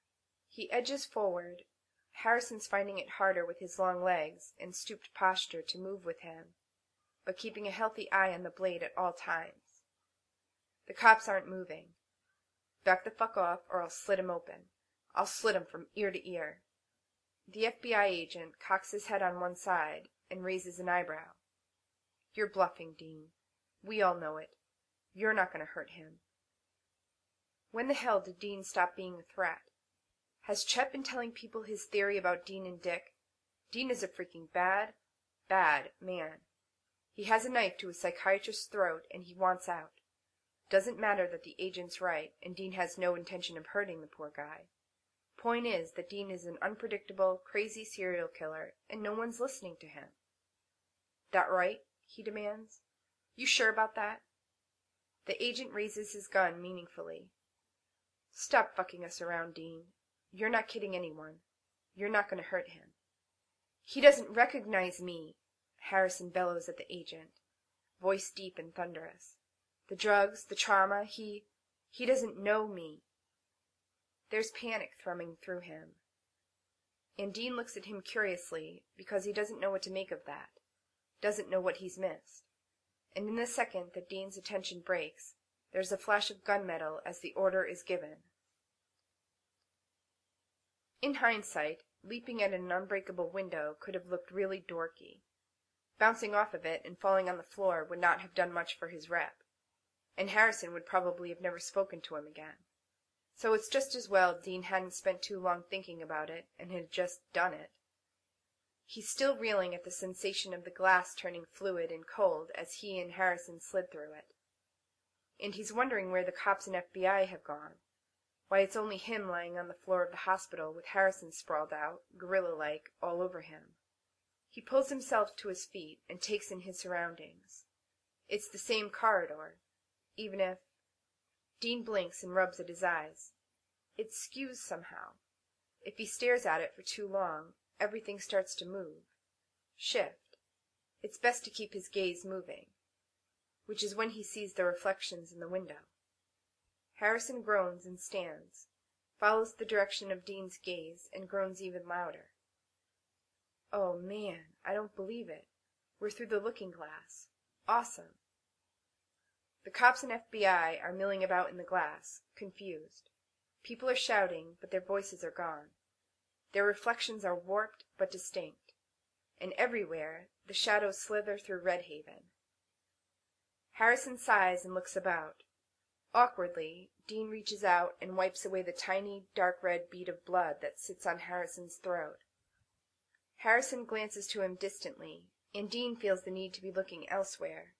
He edges forward. Harrison's finding it harder with his long legs and stooped posture to move with him, but keeping a healthy eye on the blade at all times. The cops aren't moving. "Back the fuck off or I'll slit him open. I'll slit him from ear to ear." The F B I agent cocks his head on one side and raises an eyebrow. "You're bluffing, Dean. We all know it. You're not going to hurt him." When the hell did Dean stop being a threat? Has Chet been telling people his theory about Dean and Dick? Dean is a freaking bad, bad man. He has a knife to his psychiatrist's throat and he wants out. Doesn't matter that the agent's right and Dean has no intention of hurting the poor guy. Point is that Dean is an unpredictable, crazy serial killer, and no one's listening to him. "That right?" he demands. "You sure about that?" The agent raises his gun meaningfully. "Stop fucking us around, Dean. You're not kidding anyone. You're not going to hurt him." "He doesn't recognize me," Harrison bellows at the agent, voice deep and thunderous. "The drugs, the trauma, he... he doesn't know me." There's panic thrumming through him. And Dean looks at him curiously because he doesn't know what to make of that, doesn't know what he's missed. And in the second that Dean's attention breaks, there's a flash of gunmetal as the order is given. In hindsight, leaping at an unbreakable window could have looked really dorky. Bouncing off of it and falling on the floor would not have done much for his rep, and Harrison would probably have never spoken to him again. So it's just as well Dean hadn't spent too long thinking about it and had just done it. He's still reeling at the sensation of the glass turning fluid and cold as he and Harrison slid through it. And he's wondering where the cops and F B I have gone, why it's only him lying on the floor of the hospital with Harrison sprawled out, gorilla-like, all over him. He pulls himself to his feet and takes in his surroundings. It's the same corridor, even if... Dean blinks and rubs at his eyes. It skews somehow. If he stares at it for too long, everything starts to move. Shift. It's best to keep his gaze moving. which is when he sees the reflections in the window. Harrison groans and stands, follows the direction of Dean's gaze, and groans even louder. Oh, man, I don't believe it. We're through the looking-glass. Awesome. The cops and F B I are milling about in the glass, confused. People are shouting, but their voices are gone. Their reflections are warped but distinct. And everywhere, the shadows slither through Red Haven. Harrison sighs and looks about. Awkwardly, Dean reaches out and wipes away the tiny, dark red bead of blood that sits on Harrison's throat. Harrison glances to him distantly, and Dean feels the need to be looking elsewhere.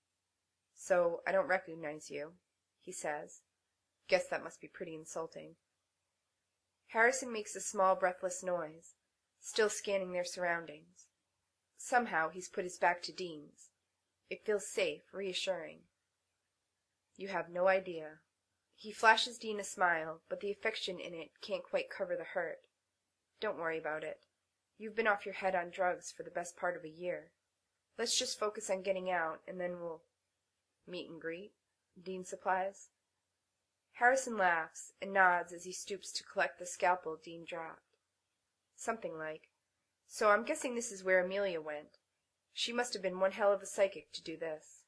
"So I don't recognize you," he says. "Guess that must be pretty insulting." Harrison makes a small, breathless noise, still scanning their surroundings. Somehow he's put his back to Dean's. It feels safe, reassuring. "You have no idea." He flashes Dean a smile, but the affection in it can't quite cover the hurt. "Don't worry about it. You've been off your head on drugs for the best part of a year. Let's just focus on getting out, and then we'll—" "Meet and greet?" Dean supplies. Harrison laughs and nods as he stoops to collect the scalpel Dean dropped. Something like, "So I'm guessing this is where Amelia went. She must have been one hell of a psychic to do this."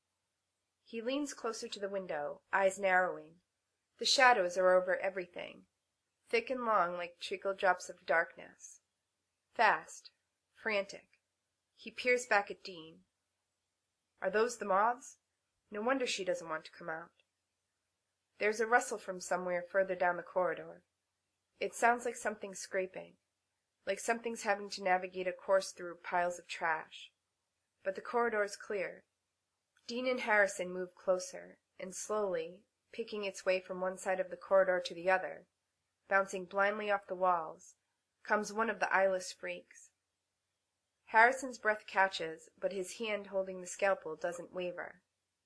He leans closer to the window, eyes narrowing. The shadows are over everything, thick and long like treacle drops of darkness. Fast, frantic. He peers back at Dean. "Are those the moths? No wonder she doesn't want to come out." There's a rustle from somewhere further down the corridor. It sounds like something scraping, like something's having to navigate a course through piles of trash. But the corridor's clear. Dean and Harrison move closer, and slowly, picking its way from one side of the corridor to the other, bouncing blindly off the walls, comes one of the eyeless freaks. Harrison's breath catches, but his hand holding the scalpel doesn't waver.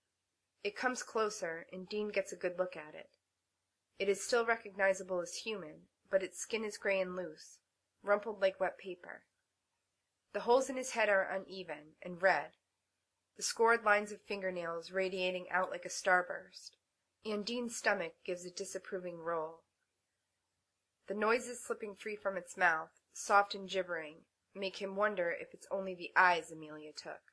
It comes closer, and Dean gets a good look at it. It is still recognizable as human, but its skin is gray and loose, rumpled like wet paper. The holes in his head are uneven and red, the scored lines of fingernails radiating out like a starburst, and Dean's stomach gives a disapproving roll. The noises slipping free from its mouth, soft and gibbering, make him wonder if it's only the eyes Amelia took.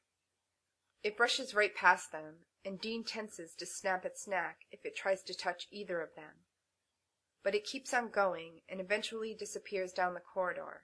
It brushes right past them, and Dean tenses to snap its neck if it tries to touch either of them. But it keeps on going, and eventually disappears down the corridor.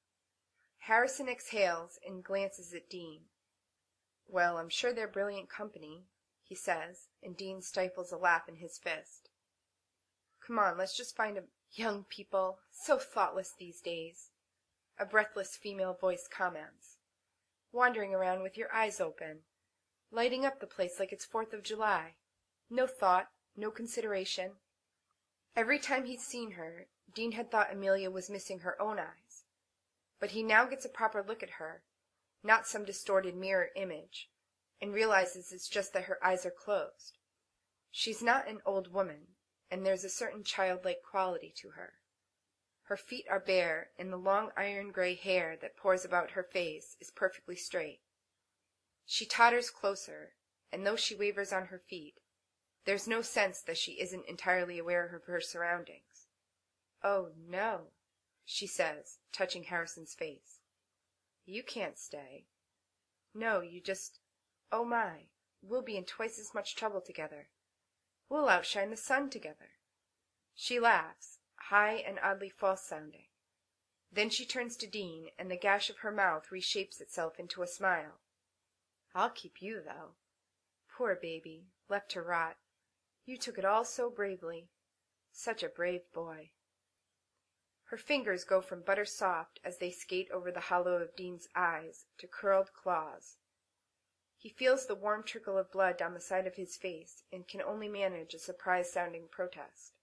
Harrison exhales and glances at Dean. "Well, I'm sure they're brilliant company," he says, and Dean stifles a laugh in his fist. "Come on, let's just find a—" "Young people, so thoughtless these days," a breathless female voice comments. "Wandering around with your eyes open, lighting up the place like it's Fourth of July. No thought, no consideration." Every time he's seen her, Dean had thought Amelia was missing her own eyes. But he now gets a proper look at her, not some distorted mirror image, and realizes it's just that her eyes are closed. She's not an old woman, and there's a certain childlike quality to her. Her feet are bare, and the long iron-gray hair that pours about her face is perfectly straight. She totters closer, and though she wavers on her feet, there's no sense that she isn't entirely aware of her surroundings. "Oh, no," she says, touching Harrison's face. "You can't stay. No, you just— Oh my, we'll be in twice as much trouble together. We'll outshine the sun together." She laughs, high and oddly false-sounding. Then she turns to Dean, and the gash of her mouth reshapes itself into a smile. "I'll keep you, though. Poor baby, left to rot. You took it all so bravely. Such a brave boy." Her fingers go from butter soft as they skate over the hollow of Dean's eyes to curled claws. He feels the warm trickle of blood down the side of his face and can only manage a surprised-sounding protest.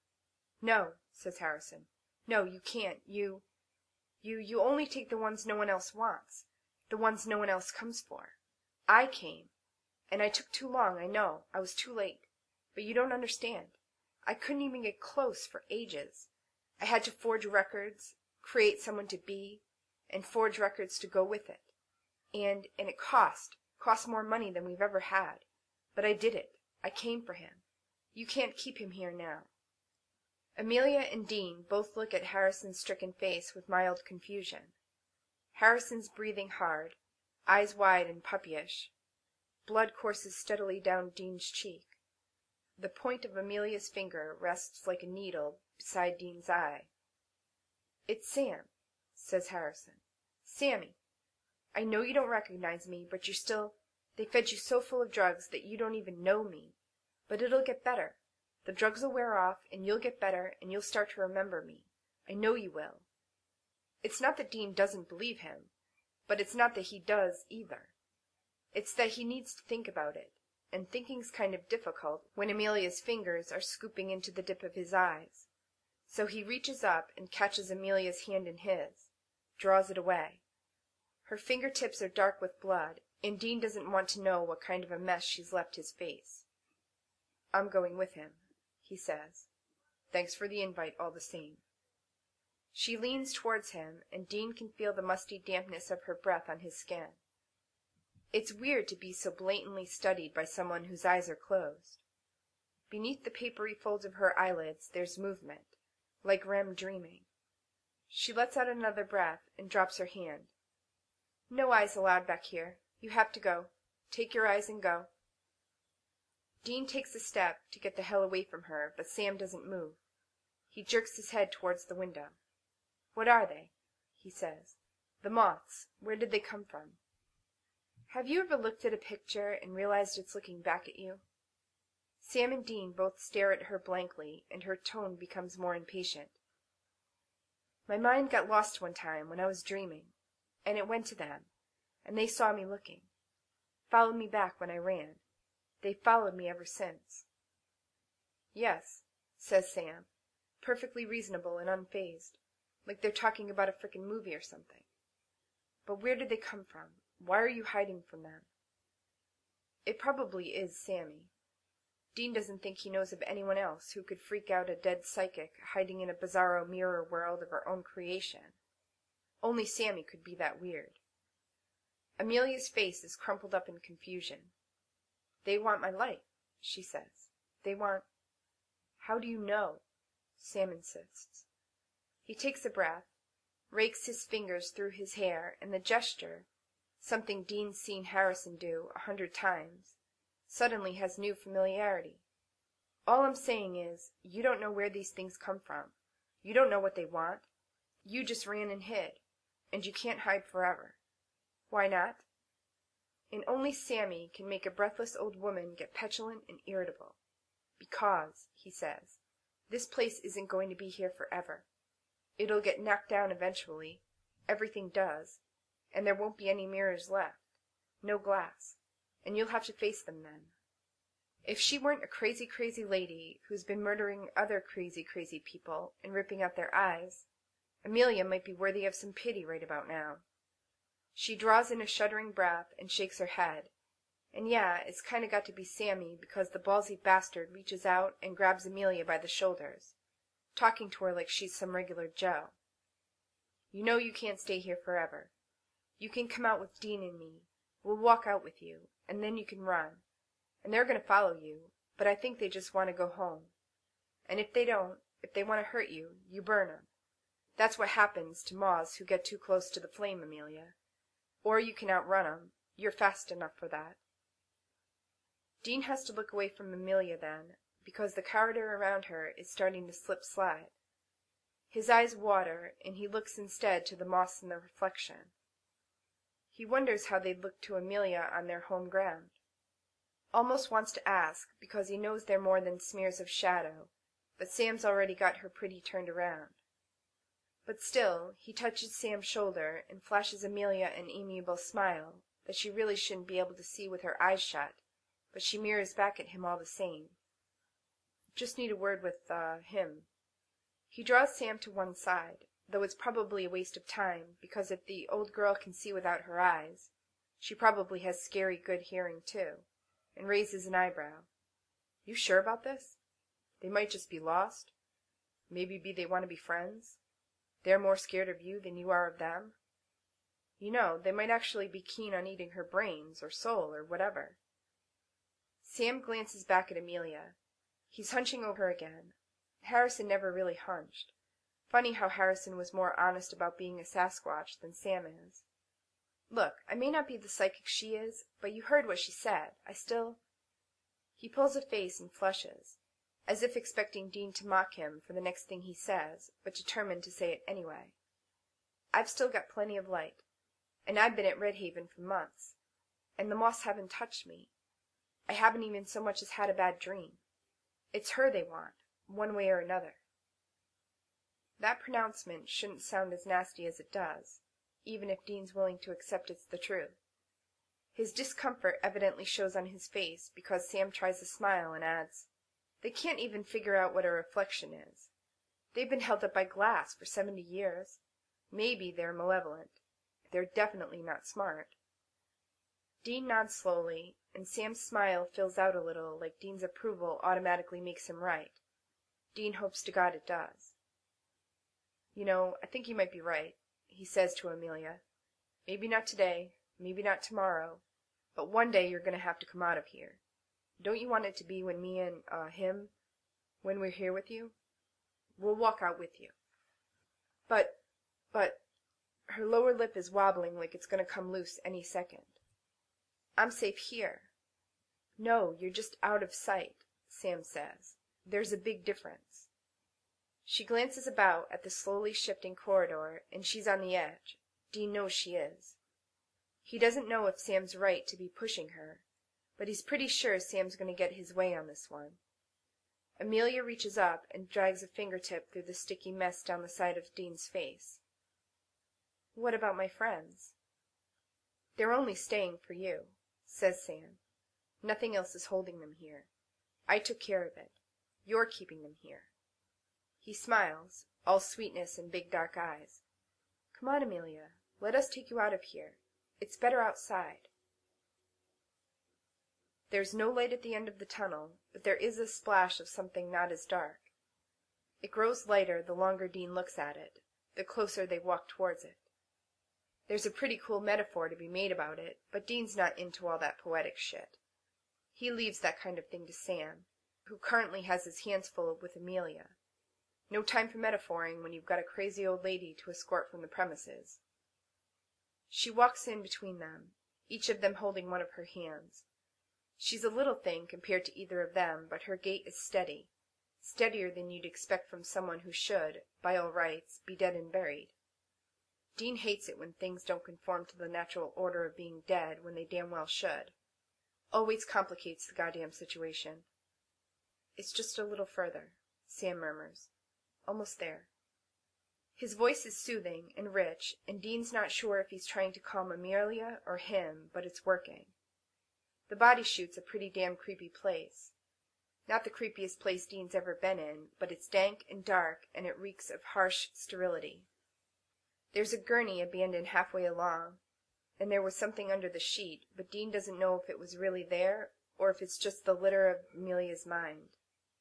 "No," says Harrison. "No, you can't. You, you, you only take the ones no one else wants, the ones no one else comes for. I came. And I took too long, I know. I was too late. But you don't understand. I couldn't even get close for ages. I had to forge records, create someone to be, and forge records to go with it. And, and it cost, cost more money than we've ever had. But I did it. I came for him. You can't keep him here now." Amelia and Dean both look at Harrison's stricken face with mild confusion. Harrison's breathing hard, eyes wide and puppyish. Blood courses steadily down Dean's cheek. The point of Amelia's finger rests like a needle beside Dean's eye. "It's Sam," says Harrison. "Sammy. I know you don't recognize me, but you're still... They fed you so full of drugs that you don't even know me. But it'll get better. The drugs will wear off, and you'll get better, and you'll start to remember me. I know you will." It's not that Dean doesn't believe him, but it's not that he does either. It's that he needs to think about it, and thinking's kind of difficult when Amelia's fingers are scooping into the dip of his eyes. So he reaches up and catches Amelia's hand in his, draws it away. Her fingertips are dark with blood, and Dean doesn't want to know what kind of a mess she's left his face. "I'm going with him," he says. "Thanks for the invite all the same." She leans towards him, and Dean can feel the musty dampness of her breath on his skin. It's weird to be so blatantly studied by someone whose eyes are closed. Beneath the papery folds of her eyelids there's movement, like R E M dreaming. She lets out another breath and drops her hand. "No eyes allowed back here. You have to go. Take your eyes and go." Dean takes a step to get the hell away from her, but Sam doesn't move. He jerks his head towards the window. "What are they?" he says. "The moths. Where did they come from?" Have you ever looked at a picture and realized it's looking back at you? Sam and Dean both stare at her blankly, and her tone becomes more impatient. "My mind got lost one time when I was dreaming, and it went to them, and they saw me looking. Followed me back when I ran. They've followed me ever since." "Yes," says Sam, perfectly reasonable and unfazed, like they're talking about a frickin' movie or something. "But where did they come from? Why are you hiding from them?" It probably is Sammy. Dean doesn't think he knows of anyone else who could freak out a dead psychic hiding in a bizarro mirror world of her own creation. Only Sammy could be that weird. Amelia's face is crumpled up in confusion. "They want my light," she says. "They want—" "How do you know?" Sam insists. He takes a breath, rakes his fingers through his hair, and the gesture, something Dean's seen Harrison do a hundred times, suddenly has new familiarity. "All I'm saying is, you don't know where these things come from. You don't know what they want. You just ran and hid, and you can't hide forever. Why not?" And only Sammy can make a breathless old woman get petulant and irritable. "Because," he says, "this place isn't going to be here forever. It'll get knocked down eventually. Everything does. And there won't be any mirrors left. No glass. And you'll have to face them then. If she weren't a crazy, crazy lady who's been murdering other crazy, crazy people and ripping out their eyes, Amelia might be worthy of some pity right about now." She draws in a shuddering breath and shakes her head. And yeah, it's kinda got to be Sammy because the ballsy bastard reaches out and grabs Amelia by the shoulders, talking to her like she's some regular Joe. "You know you can't stay here forever. You can come out with Dean and me. We'll walk out with you, and then you can run. And they're going to follow you, but I think they just want to go home. And if they don't, if they want to hurt you, you burn 'em. That's what happens to moths who get too close to the flame, Amelia. Or you can outrun 'em. You're fast enough for that." Dean has to look away from Amelia then, because the corridor around her is starting to slip-slide. His eyes water, and he looks instead to the moths in the reflection. He wonders how they'd look to Amelia on their home ground. Almost wants to ask, because he knows they're more than smears of shadow, but Sam's already got her pretty turned around. But still, he touches Sam's shoulder and flashes Amelia an amiable smile that she really shouldn't be able to see with her eyes shut, but she mirrors back at him all the same. "Just need a word with, uh, him." He draws Sam to one side, though it's probably a waste of time, because if the old girl can see without her eyes, she probably has scary good hearing too, and raises an eyebrow. "You sure about this? They might just be lost. Maybe be they want to be friends. They're more scared of you than you are of them. You know, they might actually be keen on eating her brains, or soul, or whatever." Sam glances back at Amelia. He's hunching over her again. Harrison never really hunched. Funny how Harrison was more honest about being a Sasquatch than Sam is. Look, I may not be the psychic she is, but you heard what she said. I still... He pulls a face and flushes, as if expecting Dean to mock him for the next thing he says, but determined to say it anyway. I've still got plenty of light, and I've been at Red Haven for months, and the moths haven't touched me. I haven't even so much as had a bad dream. It's her they want, one way or another. That pronouncement shouldn't sound as nasty as it does, even if Dean's willing to accept it's the truth. His discomfort evidently shows on his face because Sam tries to smile and adds, "They can't even figure out what a reflection is. They've been held up by glass for seventy years. Maybe they're malevolent. They're definitely not smart." Dean nods slowly, and Sam's smile fills out a little, like Dean's approval automatically makes him right. Dean hopes to God it does. "You know, I think you might be right," he says to Amelia. "Maybe not today, maybe not tomorrow, but one day you're going to have to come out of here. Don't you want it to be when me and, uh, him, when we're here with you? We'll walk out with you." But, but, her lower lip is wobbling like it's going to come loose any second. "I'm safe here." "No, you're just out of sight," Sam says. "There's a big difference." She glances about at the slowly shifting corridor, and she's on the edge. Dean knows she is. He doesn't know if Sam's right to be pushing her, but he's pretty sure Sam's going to get his way on this one. Amelia reaches up and drags a fingertip through the sticky mess down the side of Dean's face. "What about my friends?" "They're only staying for you," says Sam. "Nothing else is holding them here. I took care of it. You're keeping them here." He smiles, all sweetness and big dark eyes. "Come on, Amelia. Let us take you out of here. It's better outside." There's no light at the end of the tunnel, but there is a splash of something not as dark. It grows lighter the longer Dean looks at it, the closer they walk towards it. There's a pretty cool metaphor to be made about it, but Dean's not into all that poetic shit. He leaves that kind of thing to Sam, who currently has his hands full with Amelia. No time for metaphoring when you've got a crazy old lady to escort from the premises. She walks in between them, each of them holding one of her hands. She's a little thing compared to either of them, but her gait is steady, steadier than you'd expect from someone who should, by all rights, be dead and buried. Dean hates it when things don't conform to the natural order of being dead when they damn well should. Always complicates the goddamn situation. "It's just a little further," Sam murmurs. "Almost there." His voice is soothing and rich, and Dean's not sure if he's trying to calm Amelia or him, but it's working. The body chute's a pretty damn creepy place. Not the creepiest place Dean's ever been in, but it's dank and dark, and it reeks of harsh sterility. There's a gurney abandoned halfway along, and there was something under the sheet, but Dean doesn't know if it was really there, or if it's just the litter of Amelia's mind.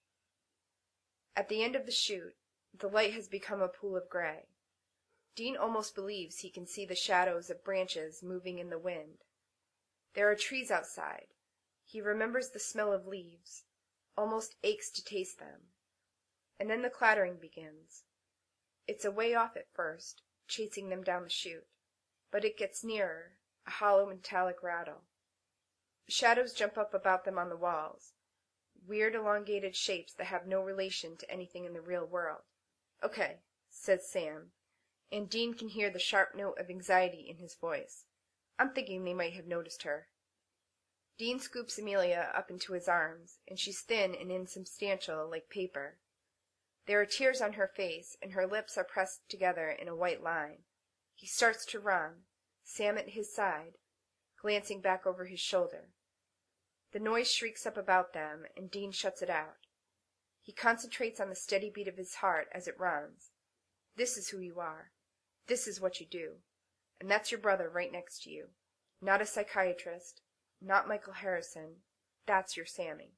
At the end of the chute, the light has become a pool of gray. Dean almost believes he can see the shadows of branches moving in the wind. There are trees outside. He remembers the smell of leaves, almost aches to taste them. And then the clattering begins. It's a way off at first, chasing them down the chute, but it gets nearer, a hollow metallic rattle. Shadows jump up about them on the walls, weird elongated shapes that have no relation to anything in the real world. "Okay," says Sam, and Dean can hear the sharp note of anxiety in his voice. "I'm thinking they might have noticed her." Dean scoops Amelia up into his arms, and she's thin and insubstantial like paper. There are tears on her face, and her lips are pressed together in a white line. He starts to run, Sam at his side, glancing back over his shoulder. The noise shrieks up about them, and Dean shuts it out. He concentrates on the steady beat of his heart as it runs. This is who you are. This is what you do. And that's your brother right next to you. Not a psychiatrist, not Michael Harrison. That's your Sammy.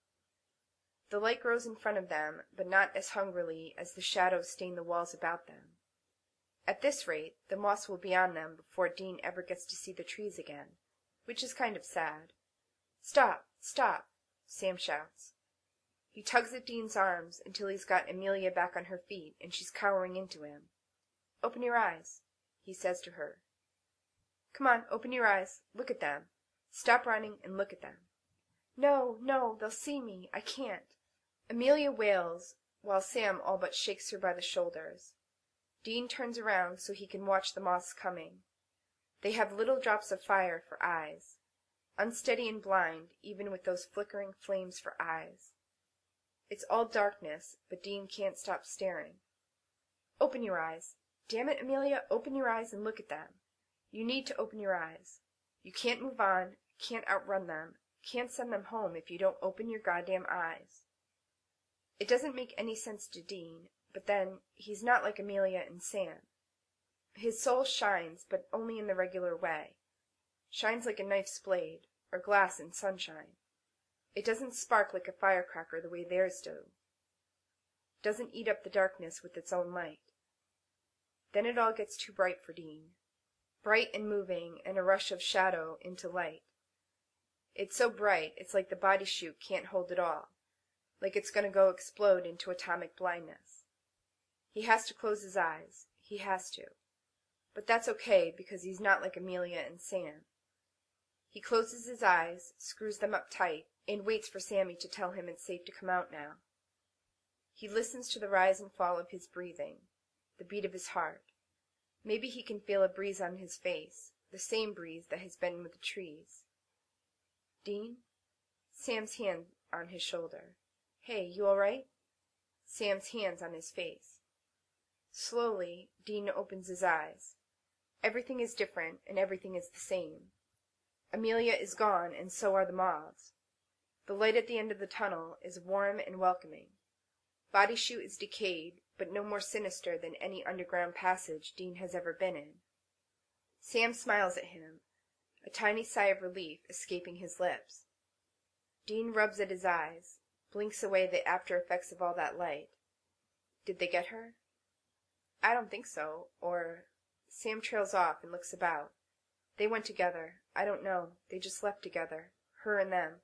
The light grows in front of them, but not as hungrily as the shadows stain the walls about them. At this rate, the moss will be on them before Dean ever gets to see the trees again, which is kind of sad. "Stop! Stop!" Sam shouts. He tugs at Dean's arms until he's got Amelia back on her feet and she's cowering into him. "Open your eyes," he says to her. "Come on, open your eyes. Look at them. Stop running and look at them." "No, no, they'll see me. I can't." Amelia wails, while Sam all but shakes her by the shoulders. Dean turns around so he can watch the moths coming. They have little drops of fire for eyes. Unsteady and blind, even with those flickering flames for eyes. It's all darkness, but Dean can't stop staring. "Open your eyes. Damn it, Amelia, open your eyes and look at them. You need to open your eyes. You can't move on, can't outrun them, can't send them home if you don't open your goddamn eyes." It doesn't make any sense to Dean, but then, he's not like Amelia and Sam. His soul shines, but only in the regular way. Shines like a knife's blade, or glass in sunshine. It doesn't spark like a firecracker the way theirs do. Doesn't eat up the darkness with its own light. Then it all gets too bright for Dean. Bright and moving, and a rush of shadow into light. It's so bright, it's like the body chute can't hold it all. Like it's gonna go explode into atomic blindness. He has to close his eyes. He has to. But that's okay, because he's not like Amelia and Sam. He closes his eyes, screws them up tight, and waits for Sammy to tell him it's safe to come out now. He listens to the rise and fall of his breathing, the beat of his heart. Maybe he can feel a breeze on his face, the same breeze that has been with the trees. "Dean?" Sam's hand on his shoulder. "Hey, you all right?" Sam's hands on his face. Slowly, Dean opens his eyes. Everything is different, and everything is the same. Amelia is gone, and so are the moths. The light at the end of the tunnel is warm and welcoming. Body chute is decayed, but no more sinister than any underground passage Dean has ever been in. Sam smiles at him, a tiny sigh of relief escaping his lips. Dean rubs at his eyes, blinks away the after effects of all that light. Did they get her? I don't think so, or... Sam trails off and looks about. They went together. I don't know. They just left together. Her and them.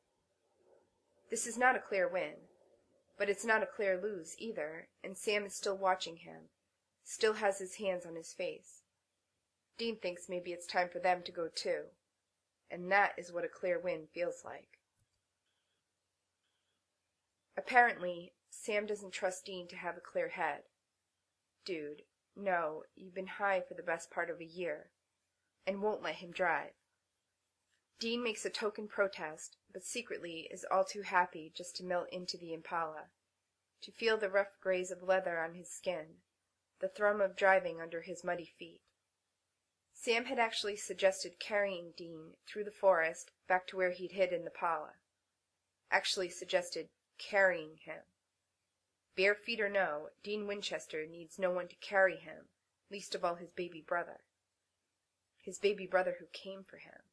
This is not a clear win. But it's not a clear lose either, and Sam is still watching him. Still has his hands on his face. Dean thinks maybe it's time for them to go too. And that is what a clear win feels like. Apparently, Sam doesn't trust Dean to have a clear head. Dude, no, you've been high for the best part of a year, and won't let him drive. Dean makes a token protest, but secretly is all too happy just to melt into the Impala, to feel the rough graze of leather on his skin, the thrum of driving under his muddy feet. Sam had actually suggested carrying Dean through the forest back to where he'd hidden the Impala. Actually suggested carrying him. Bare feet or no, Dean Winchester needs no one to carry him, least of all his baby brother. His baby brother who came for him.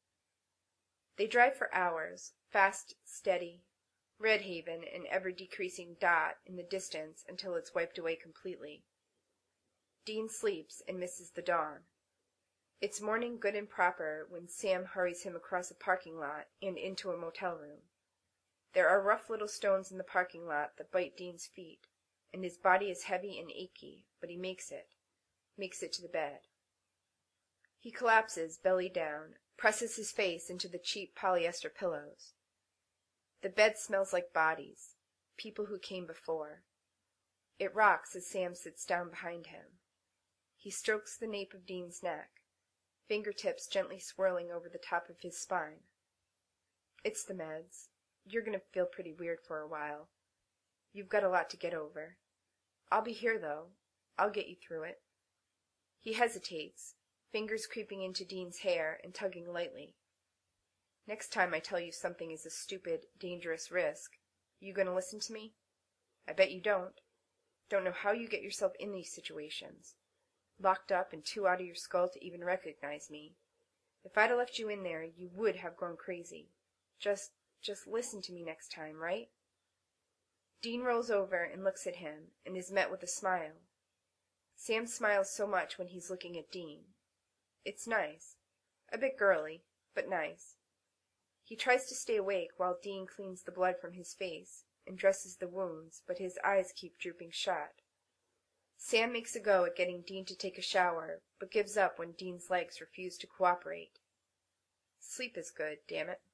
They drive for hours, fast, steady, Red Haven an ever-decreasing dot in the distance until it's wiped away completely. Dean sleeps and misses the dawn. It's morning good and proper when Sam hurries him across a parking lot and into a motel room. There are rough little stones in the parking lot that bite Dean's feet, and his body is heavy and achy, but he makes it, makes it to the bed. He collapses, belly down, presses his face into the cheap polyester pillows. The bed smells like bodies, people who came before. It rocks as Sam sits down behind him. He strokes the nape of Dean's neck, fingertips gently swirling over the top of his spine. "It's the meds. You're going to feel pretty weird for a while. You've got a lot to get over. I'll be here, though. I'll get you through it." He hesitates, fingers creeping into Dean's hair and tugging lightly. "Next time I tell you something is a stupid, dangerous risk, you going to listen to me? I bet you don't. Don't know how you get yourself in these situations. Locked up and too out of your skull to even recognize me. If I'd have left you in there, you would have gone crazy. Just... Just listen to me next time, right?" Dean rolls over and looks at him, and is met with a smile. Sam smiles so much when he's looking at Dean. It's nice. A bit girly, but nice. He tries to stay awake while Dean cleans the blood from his face and dresses the wounds, but his eyes keep drooping shut. Sam makes a go at getting Dean to take a shower, but gives up when Dean's legs refuse to cooperate. Sleep is good, damn it.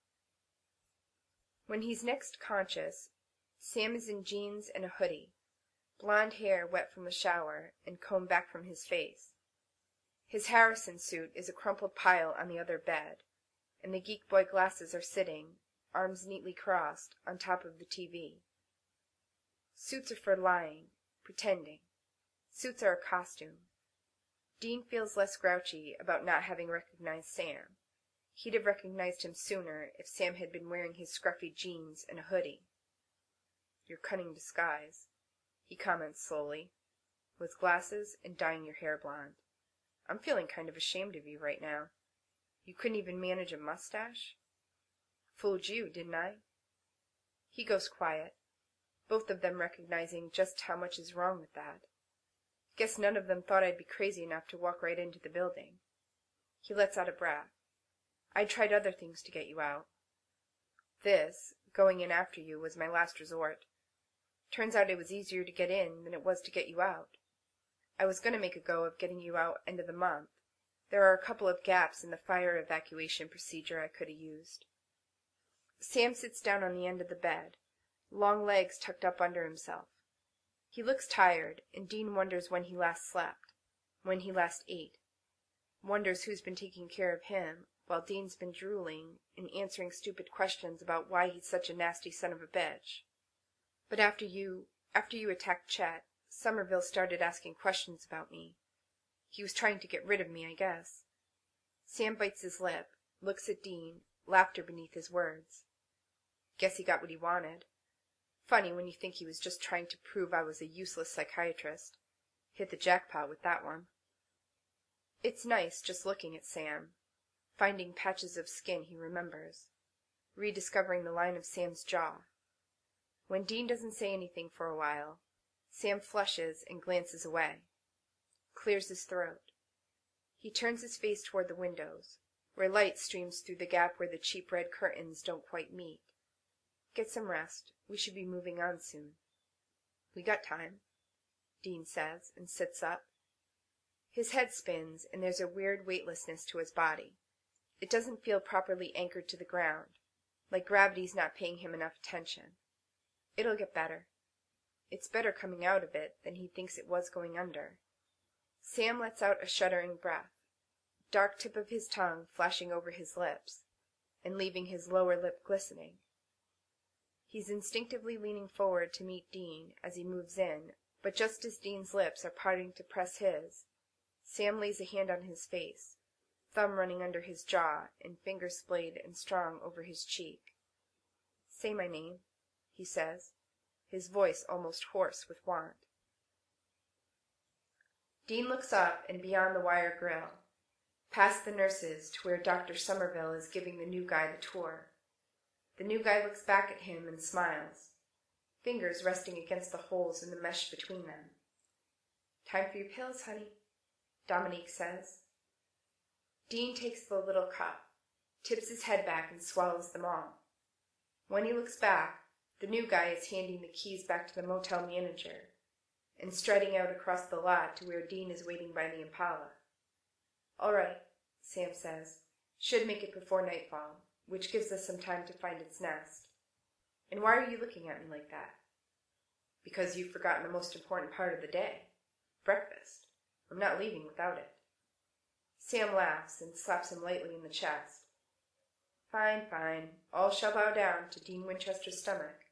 When he's next conscious, Sam is in jeans and a hoodie, blonde hair wet from the shower and combed back from his face. His Harrison suit is a crumpled pile on the other bed, and the Geek Boy glasses are sitting, arms neatly crossed, on top of the T V. Suits are for lying, pretending. Suits are a costume. Dean feels less grouchy about not having recognized Sam. He'd have recognized him sooner if Sam had been wearing his scruffy jeans and a hoodie. "Your cunning disguise," he comments slowly, "with glasses and dyeing your hair blonde. I'm feeling kind of ashamed of you right now. You couldn't even manage a mustache? Fooled you, didn't I?" He goes quiet, both of them recognizing just how much is wrong with that. Guess none of them thought I'd be crazy enough to walk right into the building. He lets out a breath. "I tried other things to get you out. This, going in after you, was my last resort. Turns out it was easier to get in than it was to get you out. I was going to make a go of getting you out end of the month. There are a couple of gaps in the fire evacuation procedure I could have used." Sam sits down on the end of the bed, long legs tucked up under himself. He looks tired, and Dean wonders when he last slept, when he last ate. Wonders who's been taking care of him, while Dean's been drooling and answering stupid questions about why he's such a nasty son of a bitch. "But after you, after you attacked Chet, Somerville started asking questions about me. He was trying to get rid of me, I guess." Sam bites his lip, looks at Dean, laughter beneath his words. "Guess he got what he wanted. Funny when you think he was just trying to prove I was a useless psychiatrist. Hit the jackpot with that one." It's nice just looking at Sam, finding patches of skin he remembers, rediscovering the line of Sam's jaw. When Dean doesn't say anything for a while, Sam flushes and glances away, clears his throat. He turns his face toward the windows, where light streams through the gap where the cheap red curtains don't quite meet. "Get some rest. We should be moving on soon." "We got time," Dean says, and sits up. His head spins, and there's a weird weightlessness to his body. It doesn't feel properly anchored to the ground, like gravity's not paying him enough attention. It'll get better. It's better coming out of it than he thinks it was going under. Sam lets out a shuddering breath, dark tip of his tongue flashing over his lips, and leaving his lower lip glistening. He's instinctively leaning forward to meet Dean as he moves in, but just as Dean's lips are parting to press his, Sam lays a hand on his face, thumb running under his jaw and finger splayed and strong over his cheek. "Say my name," he says, his voice almost hoarse with want. Dean looks up and beyond the wire grill, past the nurses to where Doctor Somerville is giving the new guy the tour. The new guy looks back at him and smiles, fingers resting against the holes in the mesh between them. "Time for your pills, honey," Dominique says. Dean takes the little cup, tips his head back and swallows them all. When he looks back, the new guy is handing the keys back to the motel manager and striding out across the lot to where Dean is waiting by the Impala. "All right," Sam says. "Should make it before nightfall, which gives us some time to find its nest. And why are you looking at me like that?" "Because you've forgotten the most important part of the day. Breakfast. I'm not leaving without it." Sam laughs and slaps him lightly in the chest. "Fine, fine. All shall bow down to Dean Winchester's stomach."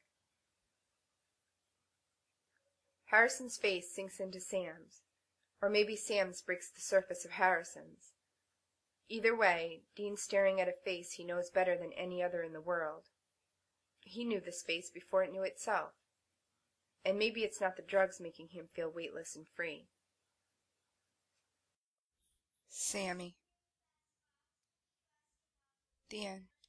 Harrison's face sinks into Sam's, or maybe Sam's breaks the surface of Harrison's. Either way, Dean's staring at a face he knows better than any other in the world. He knew this face before it knew itself. And maybe it's not the drugs making him feel weightless and free. Sammy. The end.